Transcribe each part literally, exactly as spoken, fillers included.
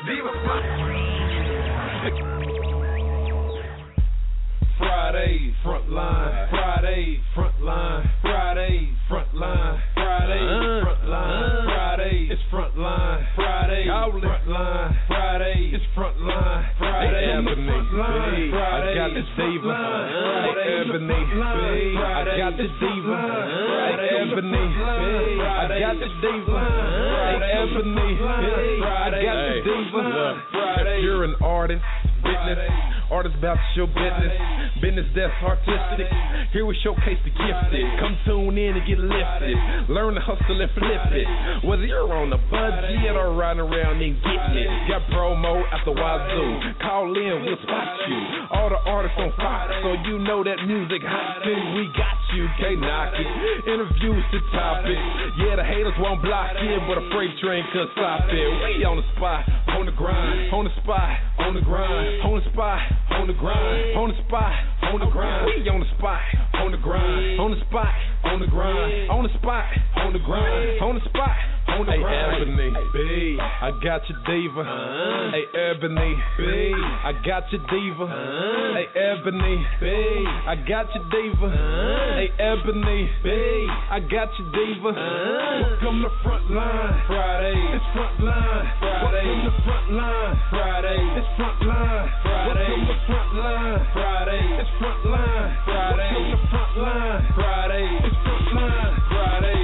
Diva spot. Friday, front line. Friday, front line. Friday, front line. Friday, front line. Friday, it's front line. Friday, front line. Friday, it's front line. Friday, front line. I got the diva. Ebony, I got the diva. Ebony, I got the diva. Ebony, I got the diva. If you're an artist, witness, artist about to show business, business that's artistic. Here we showcase the gifted. Come tune in and get lifted. Learn to hustle and flip it. Whether you're on a budget or riding around and getting it. Got promo at the wazoo. Call in, we'll spot you. All the artists on Fox, so you know that music hot too. We got you, can't knock it. Interviews to topic. Yeah, the haters won't block it, but a freight train could stop it. We on the spot, on the grind, on the spot, on the grind, on the spot, on the grind, on the spot, on the grind. We on the spot, on the grind, on the spot, on the grind, on the spot, on the grind, on the spot, on the grind. Hey Ebony, B, I got your diva. Uh, hey Ebony, B, I got your diva. Uh, hey Ebony, B, I got your diva. Uh, hey Ebony, B, I got your diva. Uh, welcome to front line. Friday, it's front line. Friday, welcome to front line. Friday, it's front line. Friday, welcome to front line. Friday, it's front line. Friday, welcome to front line. Friday, it's front line. Friday.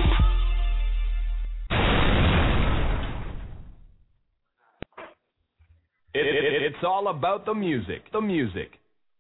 It, it, it's all about the music. The music.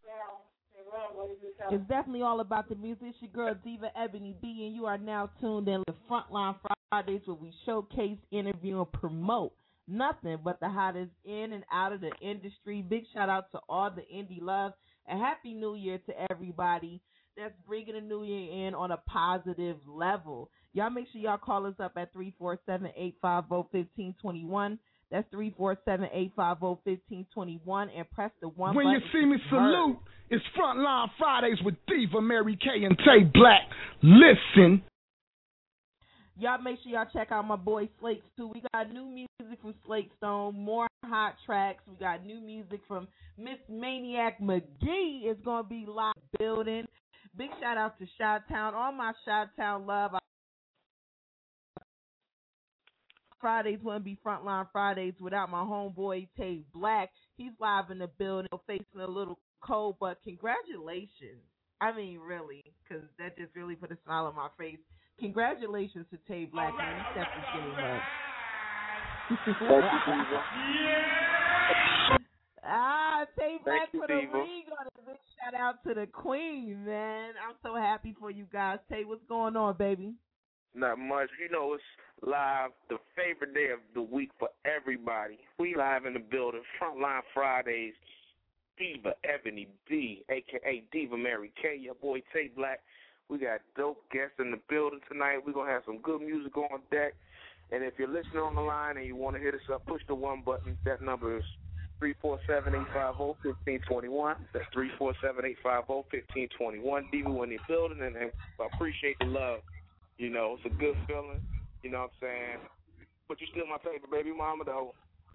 It's definitely all about the music. It's your girl Diva Ebony B, and you are now tuned in to Frontline Fridays, where we showcase, interview, and promote nothing but the hottest in and out of the industry. Big shout out to all the indie love, and Happy New Year to everybody that's bringing the new year in on a positive level. Y'all make sure y'all call us up at three four seven, eight five zero, one five two one. That's three four seven, eight five zero, one five two one, and press the one when button. You see me salute, it's Frontline Fridays with Diva, Mary Kay, and Tay Black. Listen. Y'all make sure y'all check out my boy Slakes, too. We got new music from Slake Stone, more hot tracks. We got new music from Miss Maniac McGee. Is going to be live building. Big shout out to Chi-Town, all my Chi-Town love. Fridays wouldn't be Frontline Fridays without my homeboy Tay Black. He's live in the building, facing a little cold, but congratulations. I mean, really, because that just really put a smile on my face. Congratulations to Tay Black, man. He stepped his game up. Ah, Tay Black put a ring on it. Big shout out to the queen, man. I'm so happy for you guys. Tay, what's going on, baby? Not much. You know, it's live, the favorite day of the week for everybody. We live in the building, Frontline Fridays, Diva Ebony B, a k a. Diva Mary Kay, your boy Tay Black. We got dope guests in the building tonight. We're going to have some good music on deck. And if you're listening on the line and you want to hit us up, push the one button. That number is three four seven, eight five zero, one five two one. That's three four seven, eight five zero, one five two one. Diva, we're in the building, and, and I appreciate the love. You know, it's a good feeling. You know what I'm saying? But you still my favorite baby mama, though.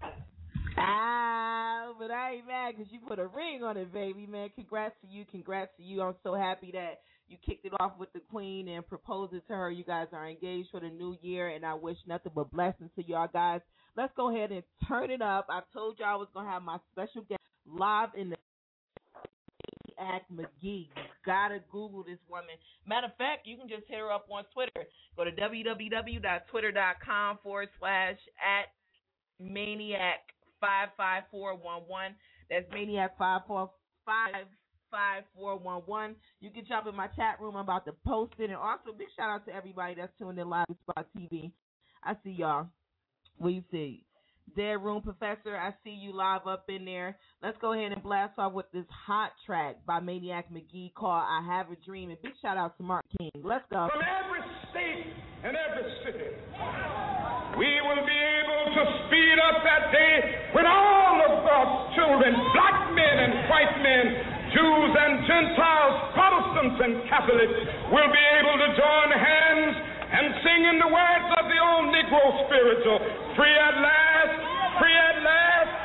Ah, but I ain't mad because you put a ring on it, baby, man. Congrats to you. Congrats to you. I'm so happy that you kicked it off with the queen and proposed it to her. You guys are engaged for the new year, and I wish nothing but blessings to y'all guys. Let's go ahead and turn it up. I told y'all I was going to have my special guest live in the Maniac McGee. You gotta Google this woman. Matter of fact, you can just hit her up on Twitter. Go to www.twitter.com forward slash at Maniac five five four one one. That's Maniac five four five five four one one. You can jump in my chat room. I'm about to post it. And also, big shout out to everybody that's tuned in live to Spot T V. I see y'all. What you see? Dead Room Professor, I see you live up in there. Let's go ahead and blast off with this hot track by Maniac McGee called I Have a Dream. And big shout out to Mark King. Let's go. From every state and every city, we will be able to speed up that day when all of God's children, black men and white men, Jews and Gentiles, Protestants and Catholics, will be able to join hands and sing in the words of the old Negro spiritual, free at last, free at last,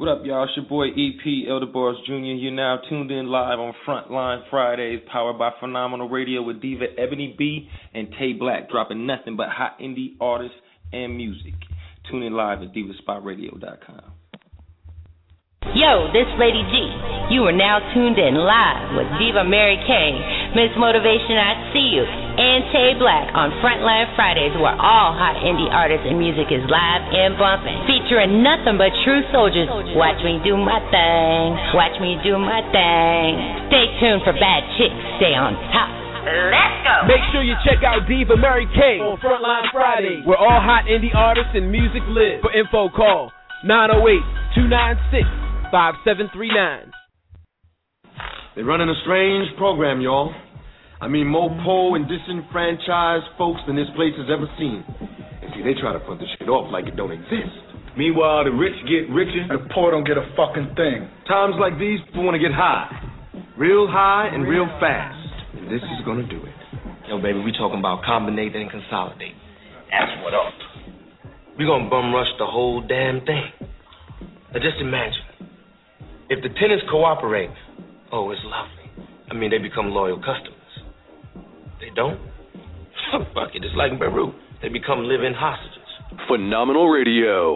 What up, y'all? It's your boy E P, Elder Bars Junior You're now tuned in live on Frontline Fridays, powered by Phenomenal Radio with Diva Ebony B and Tay Black, dropping nothing but hot indie artists and music. Tune in live at diva spot radio dot com. Yo, this Lady G. You are now tuned in live with Diva Mary Kay, Miss Motivation I See You, and Tay Black on Frontline Fridays, where all hot indie artists and music is live and bumping, featuring nothing but true soldiers. Watch me do my thing. Watch me do my thing. Stay tuned for Bad Chicks. Stay on top. Let's go. Make sure you check out Diva Mary Kay on Frontline Fridays, where all hot indie artists and music live. For info, call nine oh eight, two nine six, five seven three nine. They're running a strange program, y'all. I mean, more poor and disenfranchised folks than this place has ever seen. And see, they try to put the shit off like it don't exist. Meanwhile, the rich get richer. The poor don't get a fucking thing. Times like these, people want to get high. Real high and real fast. And this is gonna do it. Yo, baby, we talking about combinate and consolidate. That's what up. We gonna bum rush the whole damn thing. Now just imagine, if the tenants cooperate, oh, it's lovely. I mean, they become loyal customers. They don't? Fuck it, it's like in Beirut. They become live-in hostages. Phenomenal Radio.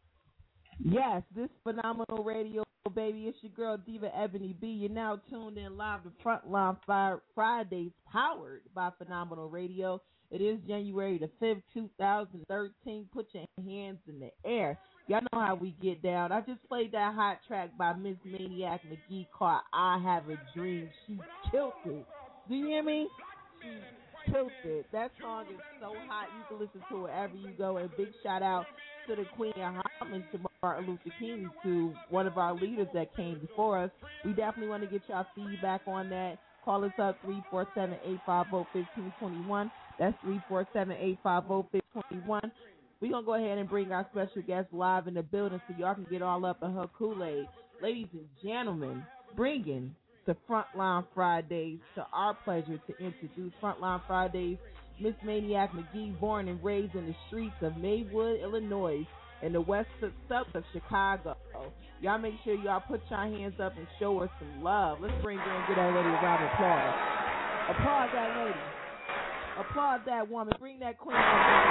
Yes, this Phenomenal Radio, baby. It's your girl, Diva Ebony B. You're now tuned in live to Frontline Fridays, powered by Phenomenal Radio. It is January the fifth, two thousand thirteen. Put your hands in the air. Y'all know how we get down. I just played that hot track by Miss Maniac McGee called I Have a Dream. She killed it. Do you hear me? She killed it. That song is so hot. You can listen to it wherever you go. And big shout out to the Queen and homage to Martin Luther King, to one of our leaders that came before us. We definitely want to get y'all feedback on that. Call us up, three four seven, eight five zero, one five two one. That's three four seven, eight five zero, one five two one. We're going to go ahead and bring our special guest live in the building so y'all can get all up in her Kool-Aid. Ladies and gentlemen, bringing the Frontline Fridays, to our pleasure to introduce Frontline Fridays, Miss Maniac McGee, born and raised in the streets of Maywood, Illinois, in the west suburbs of Chicago. Y'all make sure y'all put your hands up and show her some love. Let's bring her and get that lady a round of applause. Applaud that lady. Applaud that woman. Bring that queen.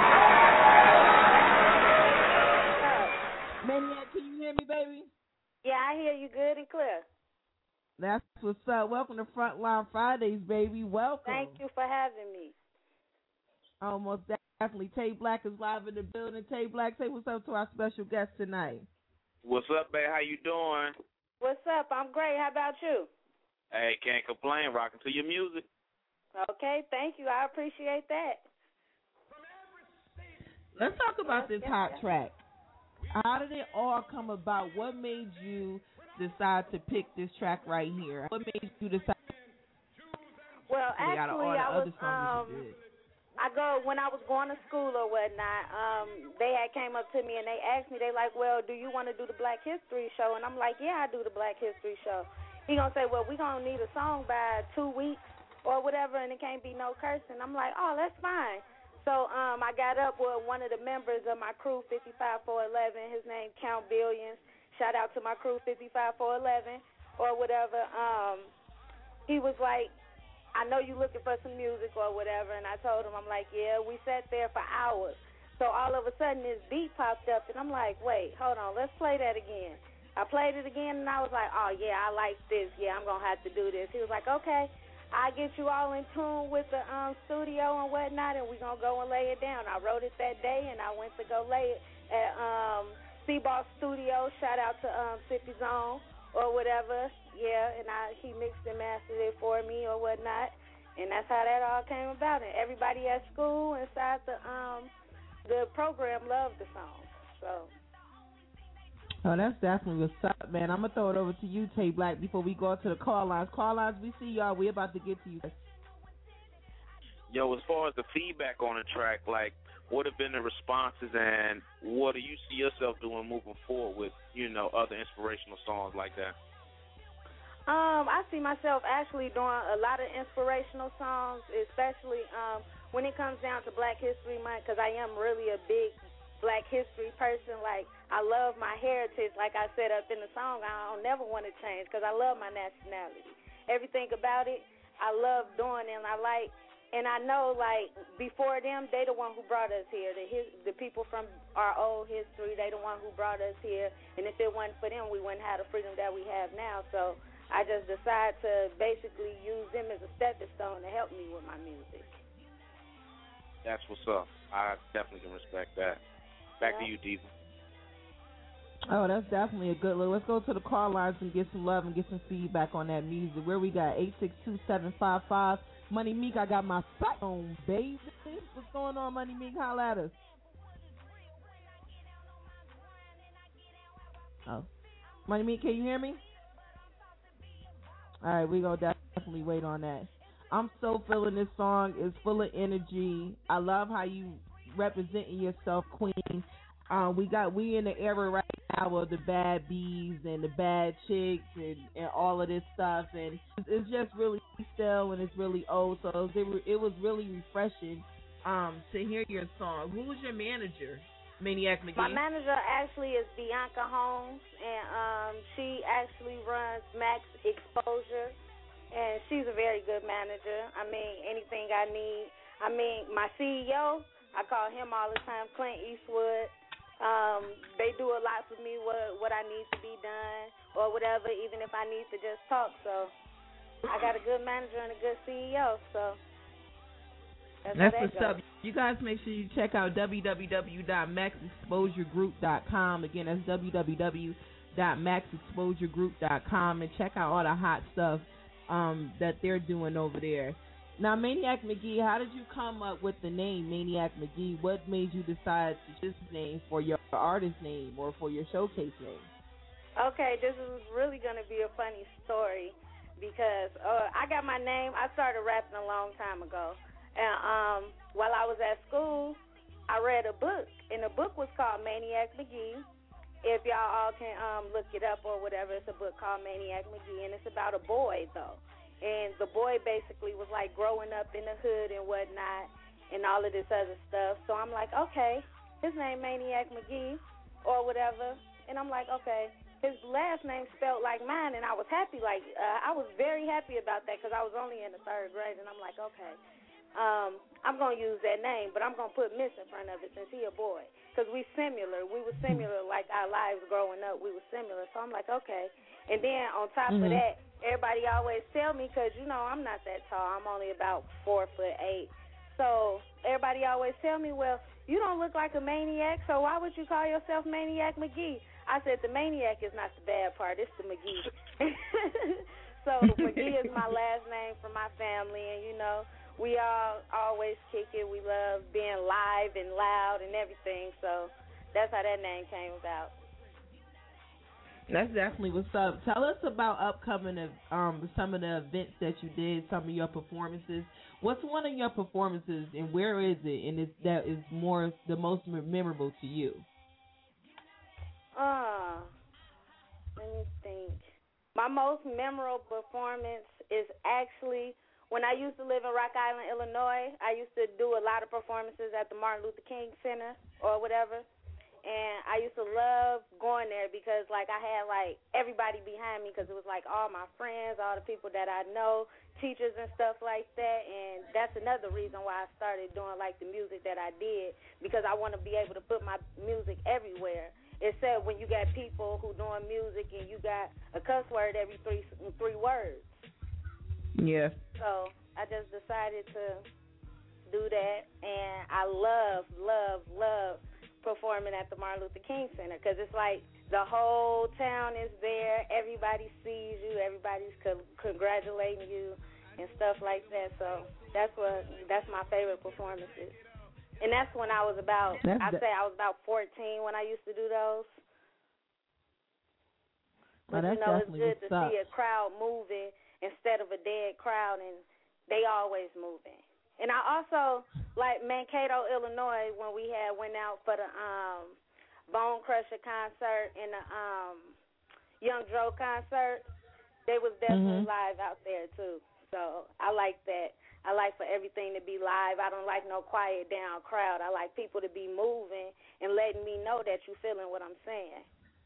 Maniac, can you hear me, baby? Yeah, I hear you good and clear. That's what's up. Welcome to Frontline Fridays, baby. Welcome. Thank you for having me. Almost definitely. Tay Black is live in the building. Tay Black, say what's up to our special guest tonight. What's up, babe? How you doing? What's up? I'm great. How about you? Hey, can't complain. Rocking to your music. Okay, thank you. I appreciate that. Let's talk about this hot track. How did it all come about? What made you decide to pick this track right here? What made you decide? Well, we actually, I was um, I go when I was going to school or whatnot. Um, they had came up to me and they asked me. They like, well, do you want to do the Black History Show? And I'm like, yeah, I do the Black History Show. He gonna say, well, we gonna need a song by two weeks or whatever, and it can't be no cursing. I'm like, oh, that's fine. So um, I got up with one of the members of my crew, fifty-five four eleven. His name Count Billions. Shout out to my crew, fifty-five four eleven, or whatever. Um, he was like, I know you looking for some music or whatever, and I told him, I'm like, yeah, we sat there for hours. So all of a sudden this beat popped up, and I'm like, wait, hold on, let's play that again. I played it again, and I was like, oh, yeah, I like this. Yeah, I'm going to have to do this. He was like, okay. I get you all in tune with the um, studio and whatnot, and we're going to go and lay it down. I wrote it that day, and I went to go lay it at um, Seaball Studio. Shout out to um, Sippy Zone or whatever. Yeah, and I he mixed and mastered it for me or whatnot, and that's how that all came about. And everybody at school inside the um, the program loved the song. So. Oh, that's definitely what's up, man. I'm going to throw it over to you, Tay Black, before we go to the call lines. Call lines, we see y'all. We're about to get to you. Yo, as far as the feedback on the track, like, what have been the responses, and what do you see yourself doing moving forward with, you know, other inspirational songs like that? Um, I see myself actually doing a lot of inspirational songs, especially um, when it comes down to Black History Month, because I am really a big Black history person. Like, I love my heritage. Like I said up in the song, I don't never want to change because I love my nationality. Everything about it, I love doing it, and I like, and I know, like, before them, they the one who brought us here. The his, the people from our old history, they the one who brought us here, and if it wasn't for them, we wouldn't have the freedom that we have now. So I just decided to basically use them as a stepping stone to help me with my music. That's what's up. I definitely can respect that. Back Yeah. to you, Diva. Oh, that's definitely a good look. Let's go to the call lines and get some love and get some feedback on that music. Where we got eight six two, seven five five. Money Meek, I got my sight on, baby. What's going on, Money Meek? Holla at us. Oh. Money Meek, can you hear me? All right, we going to definitely wait on that. I'm so feeling this song. It's full of energy. I love how you representing yourself, Queen. Uh, we got we in the era right now of the bad bees and the bad chicks and, and all of this stuff, and it's just really still and it's really old. So it, it was really refreshing um, to hear your song. Who was your manager, Maniac McGee? My manager actually is Bianca Holmes, and um, she actually runs Max Exposure, and she's a very good manager. I mean, anything I need. I mean, my C E O, I call him all the time, Clint Eastwood. Um, they do a lot for me, what what I need to be done or whatever, even if I need to just talk. So I got a good manager and a good C E O. So that's, that's that what's goes. up. You guys make sure you check out w w w dot max exposure group dot com. Again, that's w w w dot max exposure group dot com, and check out all the hot stuff um, that they're doing over there. Now, Maniac McGee, how did you come up with the name Maniac McGee? What made you decide to choose this name for your artist name or for your showcase name? Okay, this is really going to be a funny story because uh, I got my name. I started rapping a long time ago. And um, while I was at school, I read a book, and the book was called Maniac McGee. If y'all all can um, look it up or whatever, it's a book called Maniac McGee, and it's about a boy, though. And the boy basically was, like, growing up in the hood and whatnot and all of this other stuff. So I'm like, okay, his name Maniac McGee or whatever. And I'm like, okay, his last name spelled like mine, and I was happy. Like, uh, I was very happy about that because I was only in the third grade. And I'm like, okay, um, I'm going to use that name, but I'm going to put Miss in front of it since he a boy. Because we similar. We were similar, like our lives growing up. We were similar. So I'm like, okay. And then on top mm-hmm. of that, everybody always tell me, because, you know, I'm not that tall. I'm only about four foot eight. So everybody always tell me, well, you don't look like a maniac, so why would you call yourself Maniac McGee? I said the maniac is not the bad part. It's the McGee. So McGee is my last name for my family, and, you know, we all always kick it. We love being live and loud and everything, so that's how that name came about. That's definitely what's up. Tell us about upcoming um some of the events that you did, some of your performances. What's one of your performances, and where is it, and is that is more the most memorable to you? Uh, let me think. My most memorable performance is actually when I used to live in Rock Island, Illinois. I used to do a lot of performances at the Martin Luther King Center or whatever. And I used to love going there because, like, I had, like, everybody behind me because it was, like, all my friends, all the people that I know, teachers and stuff like that. And that's another reason why I started doing, like, the music that I did, because I want to be able to put my music everywhere. Except when you got people who doing music and you got a cuss word every three three words. Yeah. So I just decided to do that. And I love, love, love performing at the Martin Luther King Center because it's like the whole town is there, everybody sees you, everybody's co- congratulating you and stuff like that. So that's what that's my favorite performances. And that's when I was about, that's I'd the, say I was about fourteen when I used to do those. But, well, you know, it's good to up. see a crowd moving instead of a dead crowd, and they always moving. And I also, like Mankato, Illinois, when we had went out for the um, Bone Crusher concert and the um, Young Joe concert, they was definitely mm-hmm. live out there, too. So I like that. I like for everything to be live. I don't like no quiet down crowd. I like people to be moving and letting me know that you feeling what I'm saying.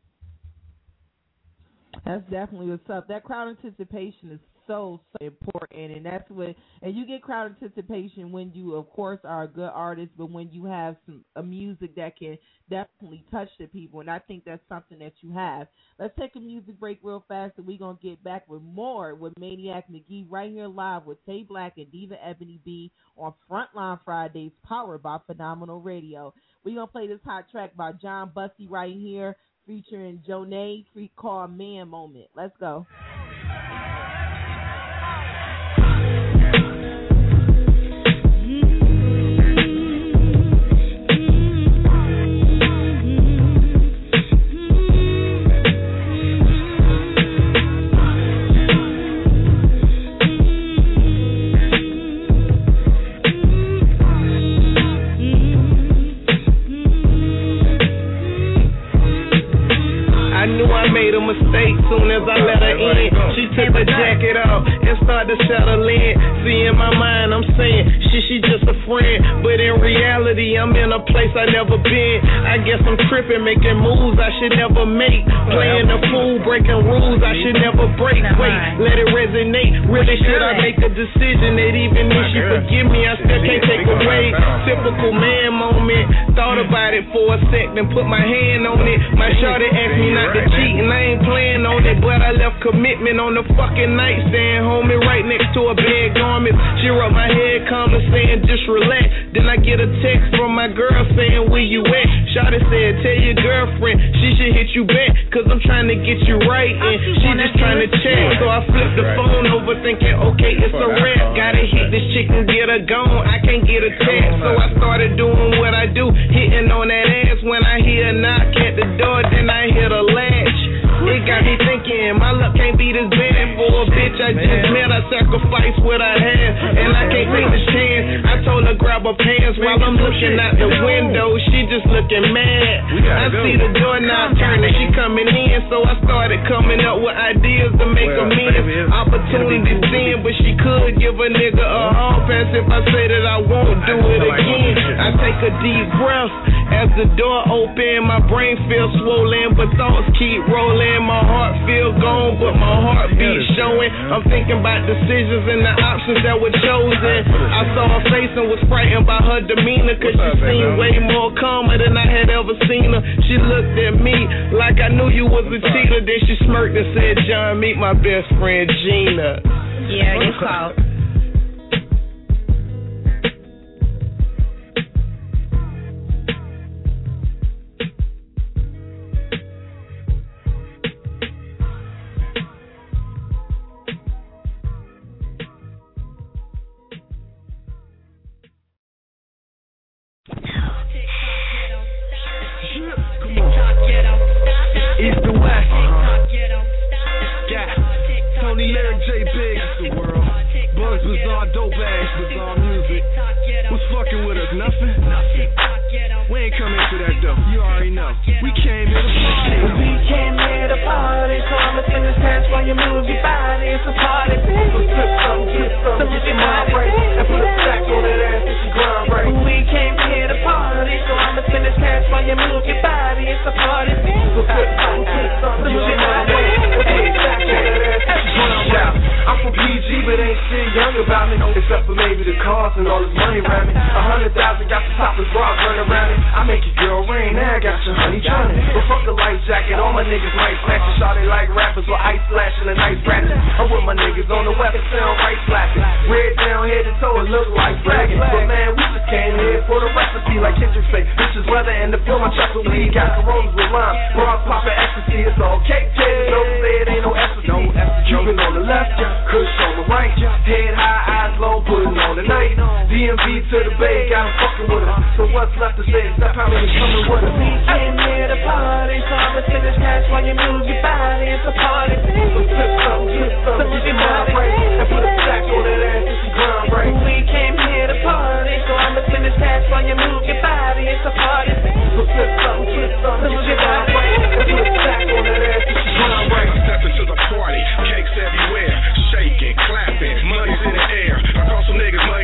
That's definitely what's up. That crowd anticipation is so, so important, and that's what. And you get crowd anticipation when you, of course, are a good artist, but when you have some a music that can definitely touch the people, and I think that's something that you have. Let's take a music break real fast, and we're gonna get back with more with Maniac McGee right here live with Tay Black and Diva Ebony B on Frontline Fridays, powered by Phenomenal Radio. We're gonna play this hot track by John Bussey right here, featuring Jonay, free call Man Moment. Let's go. Mistake soon as I let her in. She took the jacket off and started to settle in. See, in my mind I'm saying she she just a friend, but in reality I'm in a place I never been. I guess I'm tripping, making moves I should never make, playing the fool, breaking rules I should never break. Wait, let it resonate. Really should I make a decision that even if she forgive me I still can't take away? Typical man moment. Thought about it for a sec, then put my hand on it. My shawty asked me not to cheat and I ain't playing on it, but I left commitment on the fucking nightstand, homie, right next to a bed garment. She rubbed my head calmly saying just relax. Then I get a text from my girl saying where you at. Shawty said tell your girlfriend she should hit you back, cause I'm trying to get you right and she just trying to chat. So I flipped the phone over thinking okay it's a wrap. Gotta hit this chick and get her gone, I can't get a text. So I started doing what I do, hitting on that ass. When I hear a knock at the door then I hear the latch. It got me thinking, my luck can't be this bad for a bitch I just met. I sacrificed what I had, and I can't take this chance. I told her grab her pants while I'm looking out the window. She just looking mad. I see the doorknob turning, she coming in, so I started coming up with ideas to make a mean. Opportunity thin, but she could give a nigga a hall pass if I say that I won't do it again. I take a deep breath as the door open. My brain feels swollen, but thoughts keep rolling. My heart feel gone, but my heartbeat showing. I'm thinking about decisions and the options that were chosen. I saw her face and was frightened by her demeanor, cause she seemed way more calmer than I had ever seen her. She looked at me like I knew you was a cheater. Then she smirked and said, John, meet my best friend Gina. Yeah, you called. East to West. Yeah. Tony Lyric, J Big. The world. Buzz Bizarre, dope ass, bizarre music. What's fucking with us? Nothing? Nothing. We ain't coming for that though. You already know. We came here to party. We came here to party. So I'ma spin this dance while you move your body. It's a party, baby. So flip some, flip some, get your mind right. And put a stack on that ass and she grind right. We came here to party. So I'ma spin this dance while you move your body. It's a party, baby. So flip some, flip some, get your mind right. And put a stack on that ass and she grind right. I'm from P G, but ain't shit young about me. Except for maybe the cars and all this money around me. A hundred thousand got the topless bras running around me. I make your girl rain, now I got your honey drowning. But fuck a life jacket, all my niggas might snatch it. Shot it like rappers with ice flashing and ice ratchet. I'm with my niggas on the weapon, sound right slapping. Red down head to toe, it look like flagging. But man, we just came here for the recipe like Kendrick say. Bitches weather and the fill my chocolate weed. Got coronas with lime, bras popping ecstasy, it's all cake cake. No say it ain't no ecstasy. Cuban on the left, Kush on the right. Head high, eyes low, putting on the night. D M V to the Bay, got him fucking with us. So what's left to say except how many coming with us? We came here to party, so I'ma spin this cash while you move your body. It's a party, baby. So flip some, flip some, get your mind right. And put a stack on that ass and she grind right. We came here to party, so I'ma spin this cash while you move your body. It's a party, baby. So flip some, flip some, get your mind right. And put a stack on that ass and she grind right. Step into the party, cakes everywhere, shaking, clapping, money's in the air. I call some niggas money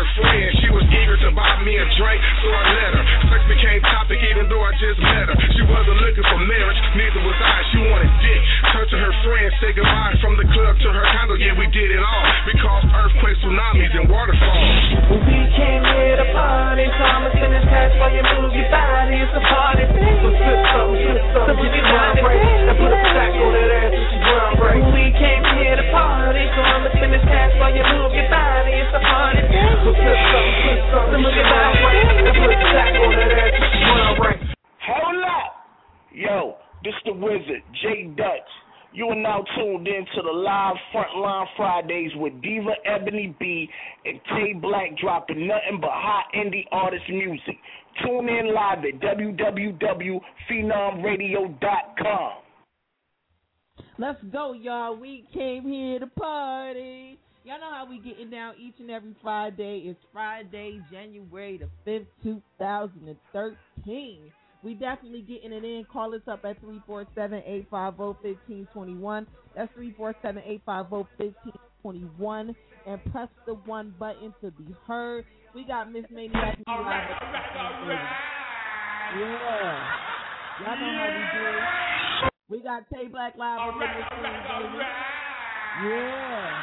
her friend. She was eager to buy me a drink, so I let her. Sex became topic even though I just met her. She wasn't looking for marriage, neither was I. She wanted dick. Turned to her friend, say goodbye from the club to her condo. Yeah, we did it all. We caused earthquakes, tsunamis, and waterfalls. We came here to party, so I'ma spend this cash while you move your body. It's a party, so sip some, sip some, get your mind right. Now put a sack on that ass and she grind right. We came here to party, so I'ma spend this cash while you move your body. It's a party, so sip some, sip some, get your mind right. Now put a sack on that ass and she grind right. Hold up! Yo, this the Wizard, J Dutch. You are now tuned in to the live Frontline Fridays with Diva Ebony B and Tay Black, dropping nothing but hot indie artist music. Tune in live at w w w dot phenom radio dot com. Let's go, y'all. We came here to party. Y'all know how we getting down each and every Friday. It's Friday, January the fifth, two thousand thirteen. We definitely getting it in. Call us up at three four seven, eight five zero, one five two one. That's three four seven, eight five zero, one five two one. And press the one button to be heard. We got Miss Maniac. All right, all right, all right. Yeah. Y'all know how we do it. We got Tay Black live on the screen, baby. Yeah.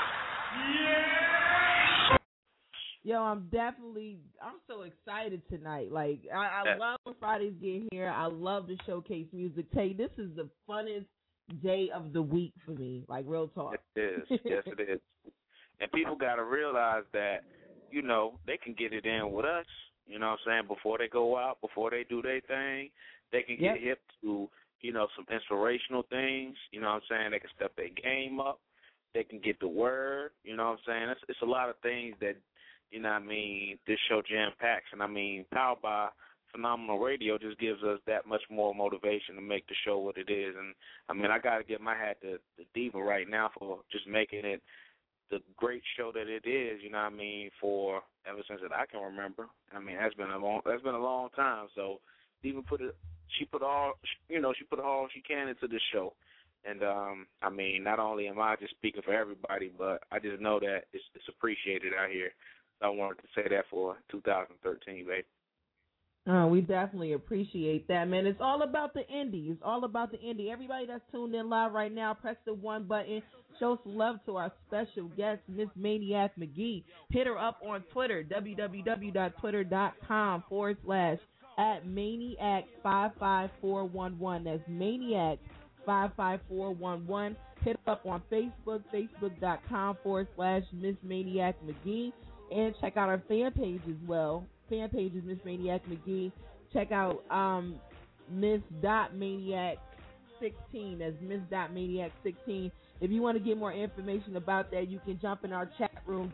Yeah. Yo, I'm definitely, I'm so excited tonight. Like, I, I love when Fridays get here. I love to showcase music. Tay, this is the funnest day of the week for me. Like, real talk. It is. Yes, it is. And people got to realize that, you know, they can get it in with us, you know what I'm saying, before they go out, before they do their thing. They can get yep. hip to, you know, some inspirational things, you know what I'm saying. They can step their game up. They can get the word, you know what I'm saying. It's, it's a lot of things that, you know what I mean, this show jam packs. And, I mean, powered by Phenomenal Radio just gives us that much more motivation to make the show what it is. And, I mean, I got to get my hat to, to Diva right now for just making it the great show that it is, you know what I mean, for ever since that I can remember. I mean, that's been a long that's been a long time. So Diva put it she put all you know, she put all she can into this show. And um, I mean, not only am I just speaking for everybody, but I just know that it's it's appreciated out here. So I wanted to say that for two thousand thirteen, baby. Oh, we definitely appreciate that, man. It's all about the indie. It's all about the indie. Everybody that's tuned in live right now, press the one button. Show some love to our special guest, Miss Maniac McGee. Hit her up on Twitter, www.twitter.com forward slash at Maniac five five four one one. That's Maniac five five four one one. Hit her up on Facebook, facebook.com forward slash Miss Maniac McGee. And check out our fan page as well. Fan page is Miss Maniac McGee. Check out um, Miss Maniac sixteen. That's Miss Maniac sixteen. If you want to get more information about that, you can jump in our chat room,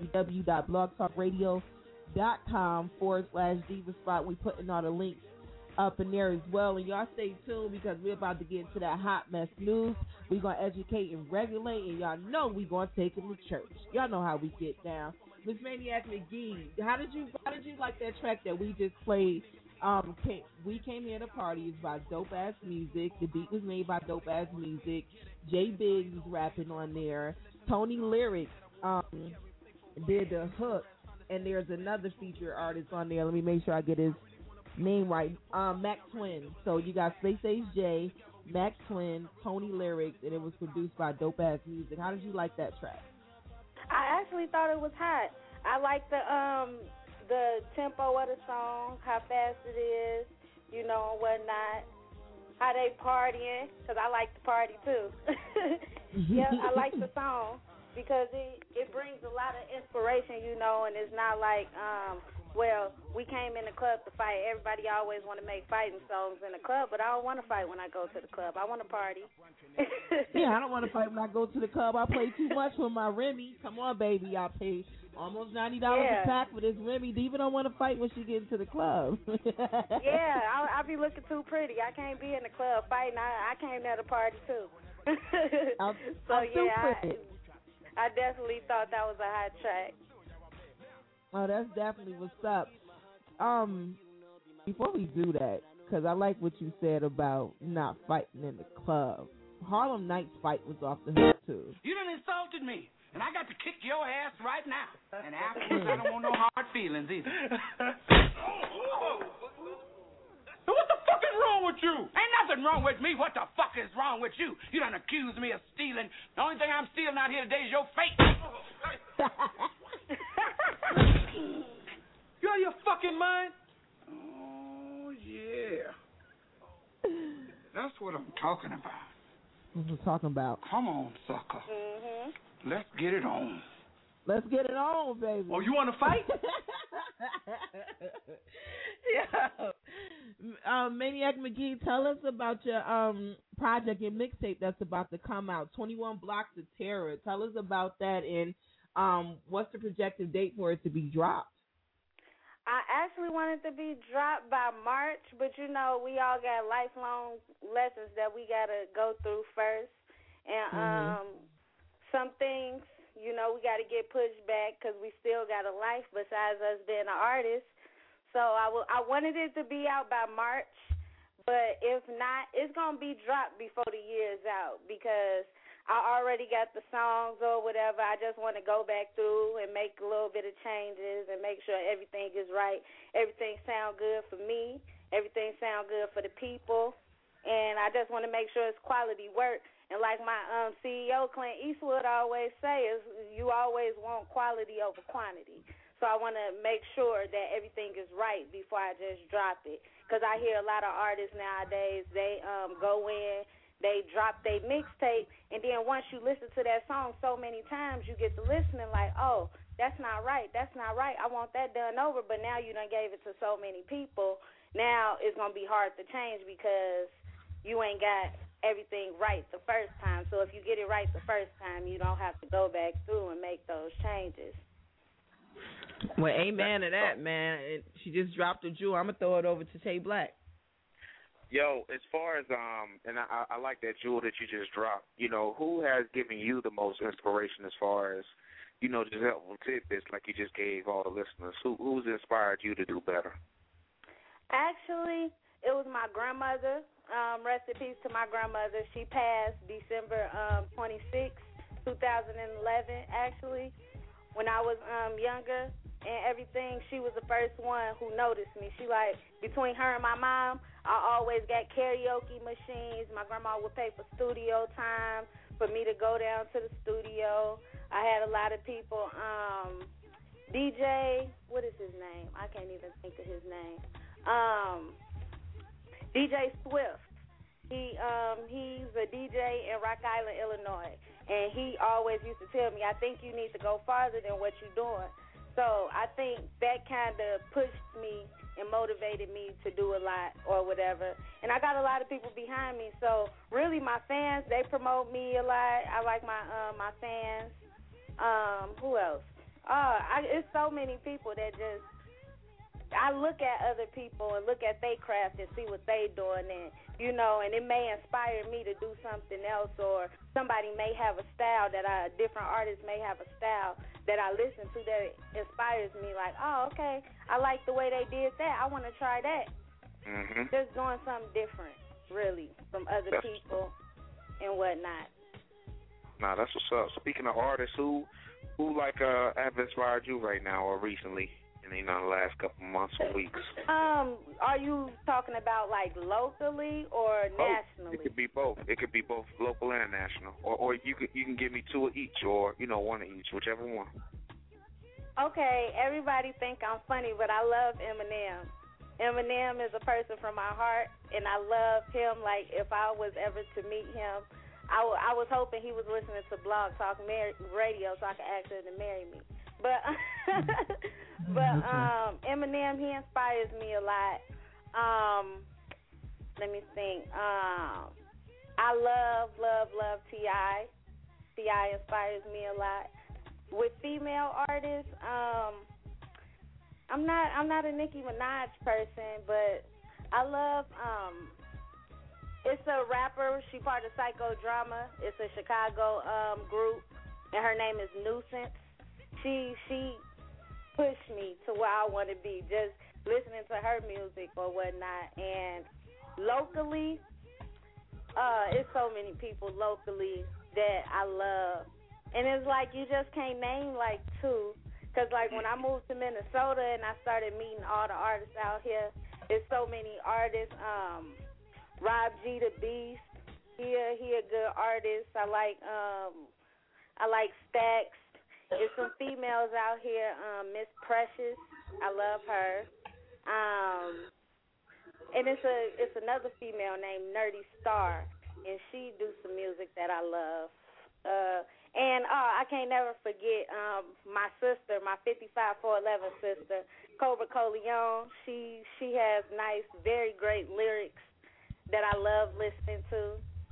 www.blogtalkradio.com forward slash Diva Spot. We putting all the links up in there as well. And y'all stay tuned because we're about to get into that hot mess news. We're going to educate and regulate, and y'all know we're going to take them to church. Y'all know how we get down. Miss Maniac McGee, how did you how did you like that track that we just played? Um, came, we came here to party. It's by Dope Ass Music. The beat was made by Dope Ass Music. Jay Biggs was rapping on there. Tony Lyrics um, did the hook, and there's another feature artist on there. Let me make sure I get his name right. Um, Mac Twin. So you got Space Age J, Mac Twin, Tony Lyrics, and it was produced by Dope Ass Music. How did you like that track? I actually thought it was hot. I like the um the tempo of the song, how fast it is, you know, and whatnot. How they partying, because I like to party too. Yeah, I like the song because it it brings a lot of inspiration, you know, and it's not like um well, we came in the club to fight. Everybody always want to make fighting songs in the club, but I don't want to fight when I go to the club. I want to party. Yeah, I don't want to fight when I go to the club. I play too much with my Remy. Come on, baby. I pay almost ninety dollars yeah. a pack for this Remy. Diva don't want to fight when she gets into the club. Yeah, I, I be looking too pretty. I can't be in the club fighting. I, I came there to party, too. I'm, so, I'm yeah, I, I definitely thought that was a hot track. Oh, that's definitely what's up. Um, before we do that, because I like what you said about not fighting in the club. Harlem Nights fight was off the hook, too. You done insulted me. and I got to kick your ass right now. And afterwards, I don't want no hard feelings either. What the fuck is wrong with you? Ain't nothing wrong with me. What the fuck is wrong with you? You done accused me of stealing. The only thing I'm stealing out here today is your face. You out of your fucking mind? Oh, yeah. That's what I'm talking about. What you talking about? Come on, sucker. Mm-hmm. Let's get it on. Let's get it on, baby. Oh, you want to fight? Yeah. Um, Maniac McGee, tell us about your um project, your mixtape that's about to come out, twenty-one Blocks of Terror. Tell us about that, and um, what's the projected date for it to be dropped? I actually wanted to be dropped by March, but you know, we all got lifelong lessons that we got to go through first. And Mm-hmm. um, some things, you know, we got to get pushed back because we still got a life besides us being an artist. So I, w- I wanted it to be out by March, but if not, it's going to be dropped before the year is out because I already got the songs or whatever. I just want to go back through and make a little bit of changes and make sure everything is right. Everything sound good for me. Everything sound good for the people. And I just want to make sure it's quality work. And like my um, C E O, Clint Eastwood, always say, is you always want quality over quantity. So I want to make sure that everything is right before I just drop it. Because I hear a lot of artists nowadays, they um, go in, they drop their mixtape, and then once you listen to that song so many times, you get to listening like, oh, that's not right, that's not right, I want that done over, but now you done gave it to so many people, now it's going to be hard to change because you ain't got everything right the first time. So if you get it right the first time, you don't have to go back through and make those changes. Well, amen to that, man. And she just dropped a jewel. I'm going to throw it over to Tay Black. Yo, as far as, um, and I, I like that jewel that you just dropped, you know, who has given you the most inspiration as far as, you know, just helpful tidbits like you just gave all the listeners? Who Who's inspired you to do better? Actually, it was my grandmother. Um, rest in peace to my grandmother. She passed December um, twenty-sixth, two thousand eleven, actually. When I was um, younger and everything, she was the first one who noticed me. She like, between her and my mom, I always got karaoke machines. My grandma would pay for studio time for me to go down to the studio. I had a lot of people. Um, D J, what is his name? I can't even think of his name. Um, D J Swift. He um he's a D J in Rock Island, Illinois, and he always used to tell me, I think you need to go farther than what you're doing. So I think that kind of pushed me and motivated me to do a lot or whatever. And I got a lot of people behind me. So really my fans, they promote me a lot. I like my um, my fans. Um, who else? Uh, I, it's so many people that just, I look at other people and look at their craft and see what they doing, and you know, and it may inspire me to do something else, or somebody may have a style that I, a different artist may have a style that I listen to that inspires me. Like, oh, okay, I like the way they did that. I want to try that. Mm-hmm. Just doing something different, really, from other that's, people and whatnot. Nah, that's what's up. Speaking of artists, who who like uh have inspired you right now or recently? In you know, the last couple months or weeks. Um, are you talking about like locally or Both. nationally? It could be both. It could be both local and national, or or you could you can give me two of each, or you know one of each, whichever one. Okay, everybody think I'm funny, but I love Eminem. Eminem is a person from my heart, and I love him. Like if I was ever to meet him, I, w- I was hoping he was listening to Blog Talk Mar- Radio so I could ask him to marry me. But but um, Eminem, he inspires me a lot. Um, let me think. Um, I love, love, love T I T I inspires me a lot. With female artists, um, I'm not I'm not a Nicki Minaj person, but I love. Um, it's a rapper. She part of Psychodrama. It's a Chicago um, group, and her name is Nuisance. She she pushed me to where I want to be, just listening to her music or whatnot. And locally, uh, it's so many people locally that I love And it's like you just can't name like two. Because like when I moved to Minnesota and I started meeting all the artists out here, there's so many artists. Um, Rob G the Beast, he a, he a good artist. I like um, I like Stax. There's some females out here. Um, Miss Precious, I love her. Um, and it's a it's another female named Nerdy Star, and she do some music that I love. Uh, and oh, I can't never forget um, my sister, my fifty-five four eleven sister, Cobra Coleon. She she has nice, very great lyrics that I love listening to.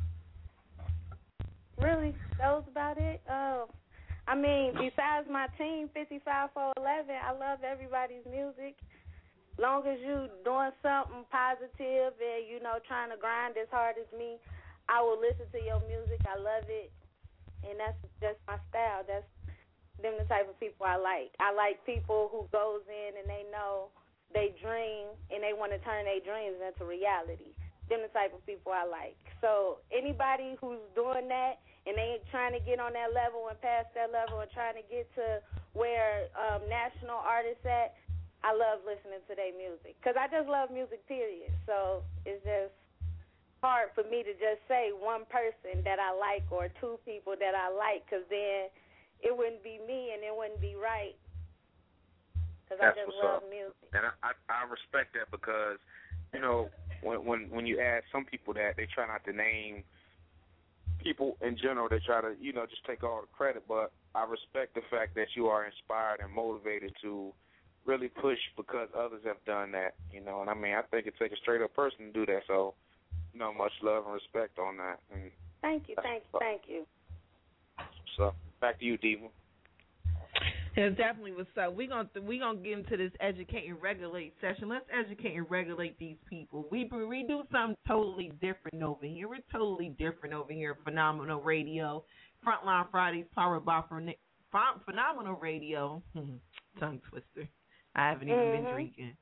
Really, that was about it. Oh. I mean, besides my team, fifty-five four eleven, I love everybody's music. Long as you doing something positive and, you know, trying to grind as hard as me, I will listen to your music. I love it. And that's just my style. That's them the type of people I like. I like people who goes in and they know they dream and they want to turn their dreams into reality. Them the type of people I like. So anybody who's doing that and they ain't trying to get on that level and past that level and trying to get to where um, national artists at, I love listening to their music. Because I just love music, period. So it's just hard for me to just say one person that I like or two people that I like, because then it wouldn't be me and it wouldn't be right. Because I just love up. music. And I, I, I respect that because, you know, when, when, when you ask some people that, they try not to name people in general. They try to, you know, just take all the credit, but I respect the fact that you are inspired and motivated to really push because others have done that, you know, and I mean, I think it takes a straight-up person to do that, so, you know, much love and respect on that. And thank you, thank you, thank you. So, back to you, Diva. Yeah, definitely what's up. We're going we gonna get into this educate and regulate session. Let's educate and regulate these people. We we do something totally different over here. We're totally different over here at Phenomenal Radio. Frontline Fridays, powered by Phenomenal Radio. Tongue twister. I haven't even mm-hmm. been drinking.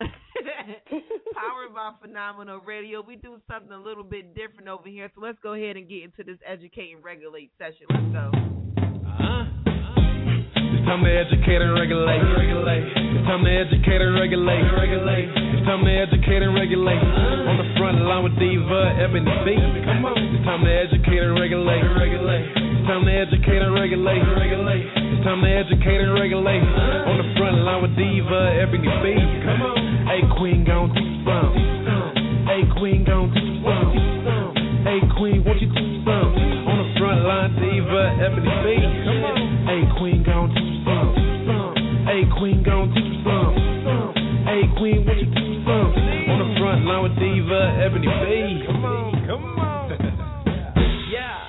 Powered by Phenomenal Radio. We do something a little bit different over here. So let's go ahead and get into this educate and regulate session. Let's go. Uh-huh. It's time to educate and regulate. regulate. It's time to educate and regulate. regulate. It's time to educate and regulate. On the front line with Diva, Ebony B. Come on. It's time to educate and regulate. regulate. It's time to educate and regulate. regulate. It's time to educate and regulate. On the front line with Diva, Ebony B. Come on. Hey Queen, gon' do something. Hey Queen, gon' do something. Hey Queen, won't you do something? On the front line, Diva, Ebony B. Come on. Hey Queen, gon' do something. Hey Queen, gon' do something. Hey Queen, won't you do something? On the front line with Diva, Ebony B. Come on, come on. Yeah.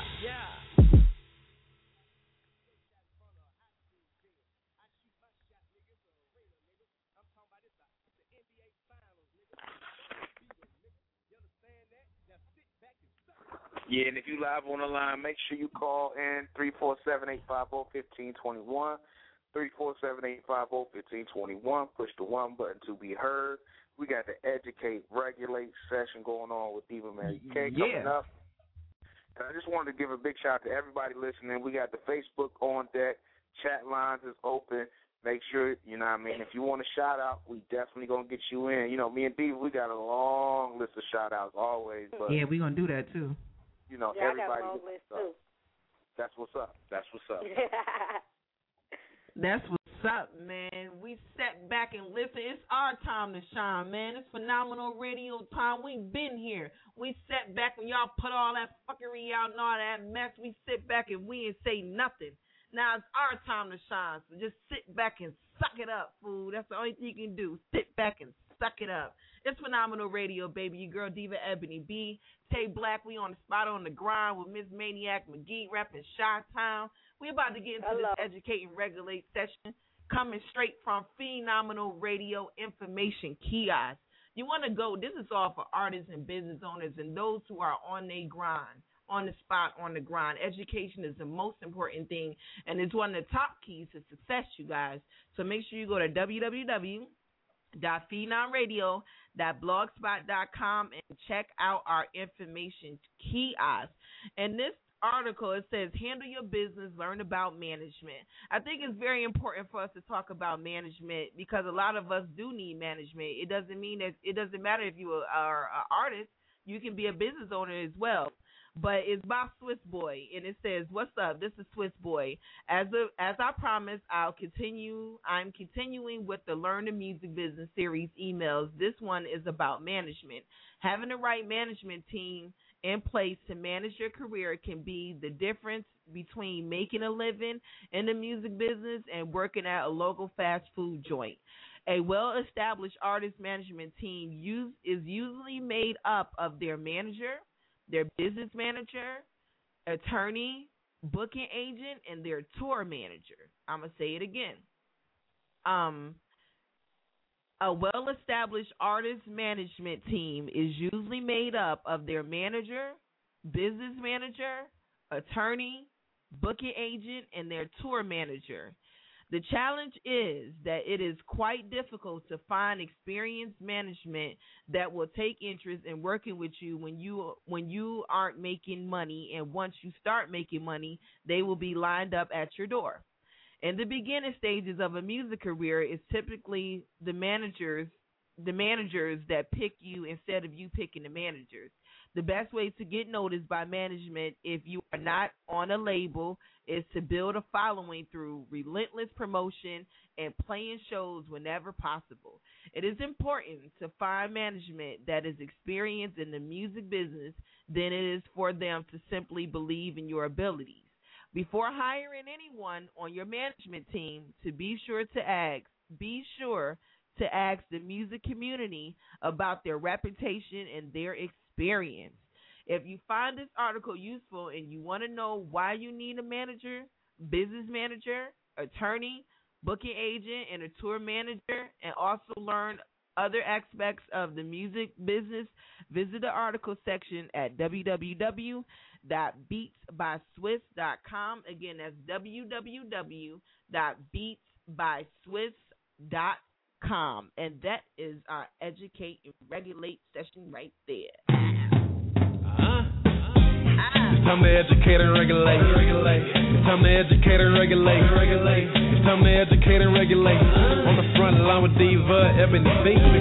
Yeah, and if you live on the line, make sure you call in three four seven, eight five zero, one five two one, three four seven, eight five zero, one five two one. Push the one button to be heard. We got the Educate, Regulate session going on with Diva Mary K coming yeah. up. And I just wanted to give a big shout out to everybody listening. We got the Facebook on deck. Chat lines is open. Make sure, you know what I mean, if you want a shout-out, we definitely going to get you in. You know, me and Diva, we got a long list of shout-outs always. But yeah, we're going to do that, too. You know, yeah, everybody. I got a long list too. That's what's up. That's what's up. That's what's up, man. We sat back and listen. It's our time to shine, man. It's Phenomenal Radio time. We've been here. We sat back when y'all put all that fuckery out and all that mess. We sit back and we ain't say nothing. Now it's our time to shine. So just sit back and suck it up, fool. That's the only thing you can do. Sit back and suck it up. It's Phenomenal Radio, baby. Your girl Diva Ebony B. Tay Black, we on the spot on the grind with Miss Maniac McGee repping Chi-Town. We about to get into Hello. this Educate and Regulate session coming straight from Phenomenal Radio Information Kiosk. You want to go, this is all for artists and business owners and those who are on their grind, on the spot, on the grind. Education is the most important thing, and it's one of the top keys to success, you guys. So make sure you go to w w w dot phenom radio dot blogspot dot com and check out our information kiosk. And this article, it says, handle your business, learn about management. I think it's very important for us to talk about management because a lot of us do need management. It doesn't mean that it doesn't matter if you are an artist. You can be a business owner as well. But it's by Swiss Boy, and it says, "What's up? This is Swiss Boy. As a, as I promised, I'll continue. I'm continuing with the Learn the Music Business series emails. This one is about management. Having the right management team in place to manage your career can be the difference between making a living in the music business and working at a local fast food joint. A well-established artist management team use, is usually made up of their manager, their business manager, attorney, booking agent, and their tour manager." I'm going to say it again. Um, a well-established artist management team is usually made up of their manager, business manager, attorney, booking agent, and their tour manager. The challenge is that it is quite difficult to find experienced management that will take interest in working with you when you when you aren't making money, and once you start making money, they will be lined up at your door. In the beginning stages of a music career, it's typically the managers the managers that pick you instead of you picking the managers. The best way to get noticed by management if you are not on a label is to build a following through relentless promotion and playing shows whenever possible. It is important to find management that is experienced in the music business than it is for them to simply believe in your abilities. Before hiring anyone on your management team, to be sure to ask, be sure to ask the music community about their reputation and their experience. If you find this article useful and you want to know why you need a manager, business manager, attorney, booking agent, and a tour manager, and also learn other aspects of the music business, visit the article section at w w w dot beats by swiss dot com. Again, that's w w w dot beats by swiss dot com. And that is our Educate and Regulate session right there. Uh-huh. It's time to educate and regulate. regulate. It's time to educate and regulate. regulate. It's time to educate and regulate. On the front line with Diva, Ebony B.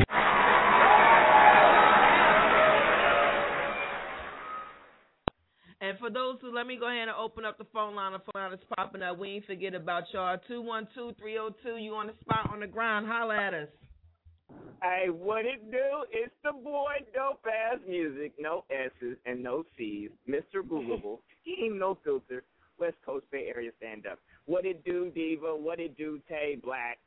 And for those who, let me go ahead and open up the phone line. The phone line is popping up. We ain't forget about y'all. two one two, three oh two. You on the spot on the ground. Holla at us. Hey, what it do? It's the boy Dope Ass Music. No S's and no C's. Mister Googleable. He ain't no filter. West Coast Bay Area stand up. What it do, Diva? What it do, Tay Black?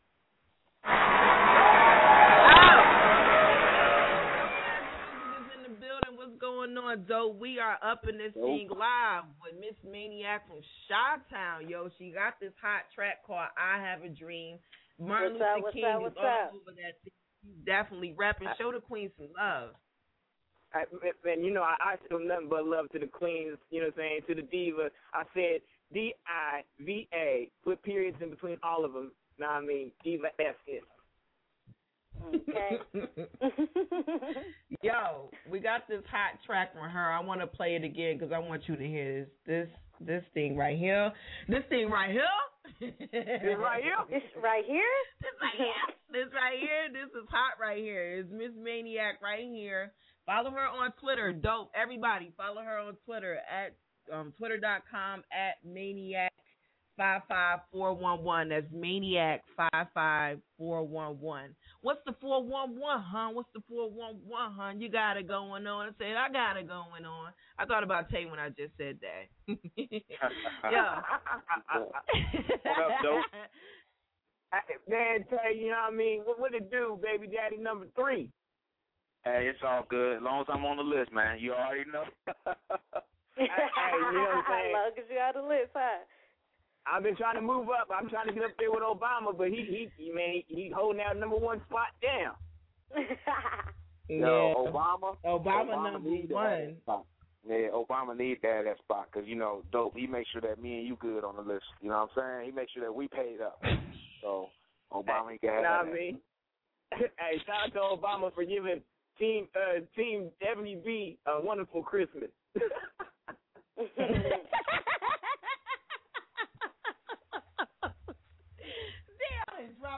Going on, Dope? We are up in this thing live with Miss Maniac from Chi-Town. Yo, she got this hot track called I Have a Dream. Martin what's Luther up, King what's is up, all up? over that thing. He's definitely rapping. Show the queen some love. I, and, you know, I, I show nothing but love to the queens, you know what I'm saying, to the diva. I said D I V A, put periods in between all of them. Know what I mean? Diva S is. Okay. Yo, we got this hot track from her. I want to play it again because I want you to hear this. This this thing right here. This thing right here. This right here. This right here. This right here. This right here. This is hot right here. It's Miss Maniac right here. Follow her on Twitter. Dope. Everybody, follow her on Twitter at um, twitter dot com at Maniac five five four one one. That's Maniac five five four one one. What's the four one one, huh? What's the four one one, huh? You got it going on. I said, I got it going on. I thought about Tay when I just said that. Yeah. What up, Dope? Man, Tay, you know what I mean? What would it do, baby daddy number three? Hey, it's all good. As long as I'm on the list, man. You already know. Hey, you know what I'm saying? As long as you on the list, huh? I've been trying to move up. I'm trying to get up there with Obama, but he, he, he man, he, he holding that number one spot down. Yeah. No, Obama. Obama, Obama number need one. That yeah, Obama need that that spot because you know, Dope. He makes sure that me and you good on the list. You know what I'm saying? He makes sure that we paid up. So Obama, he got You know that. what I mean? Hey, shout out to Obama for giving Team uh, Team Ebony B a wonderful Christmas.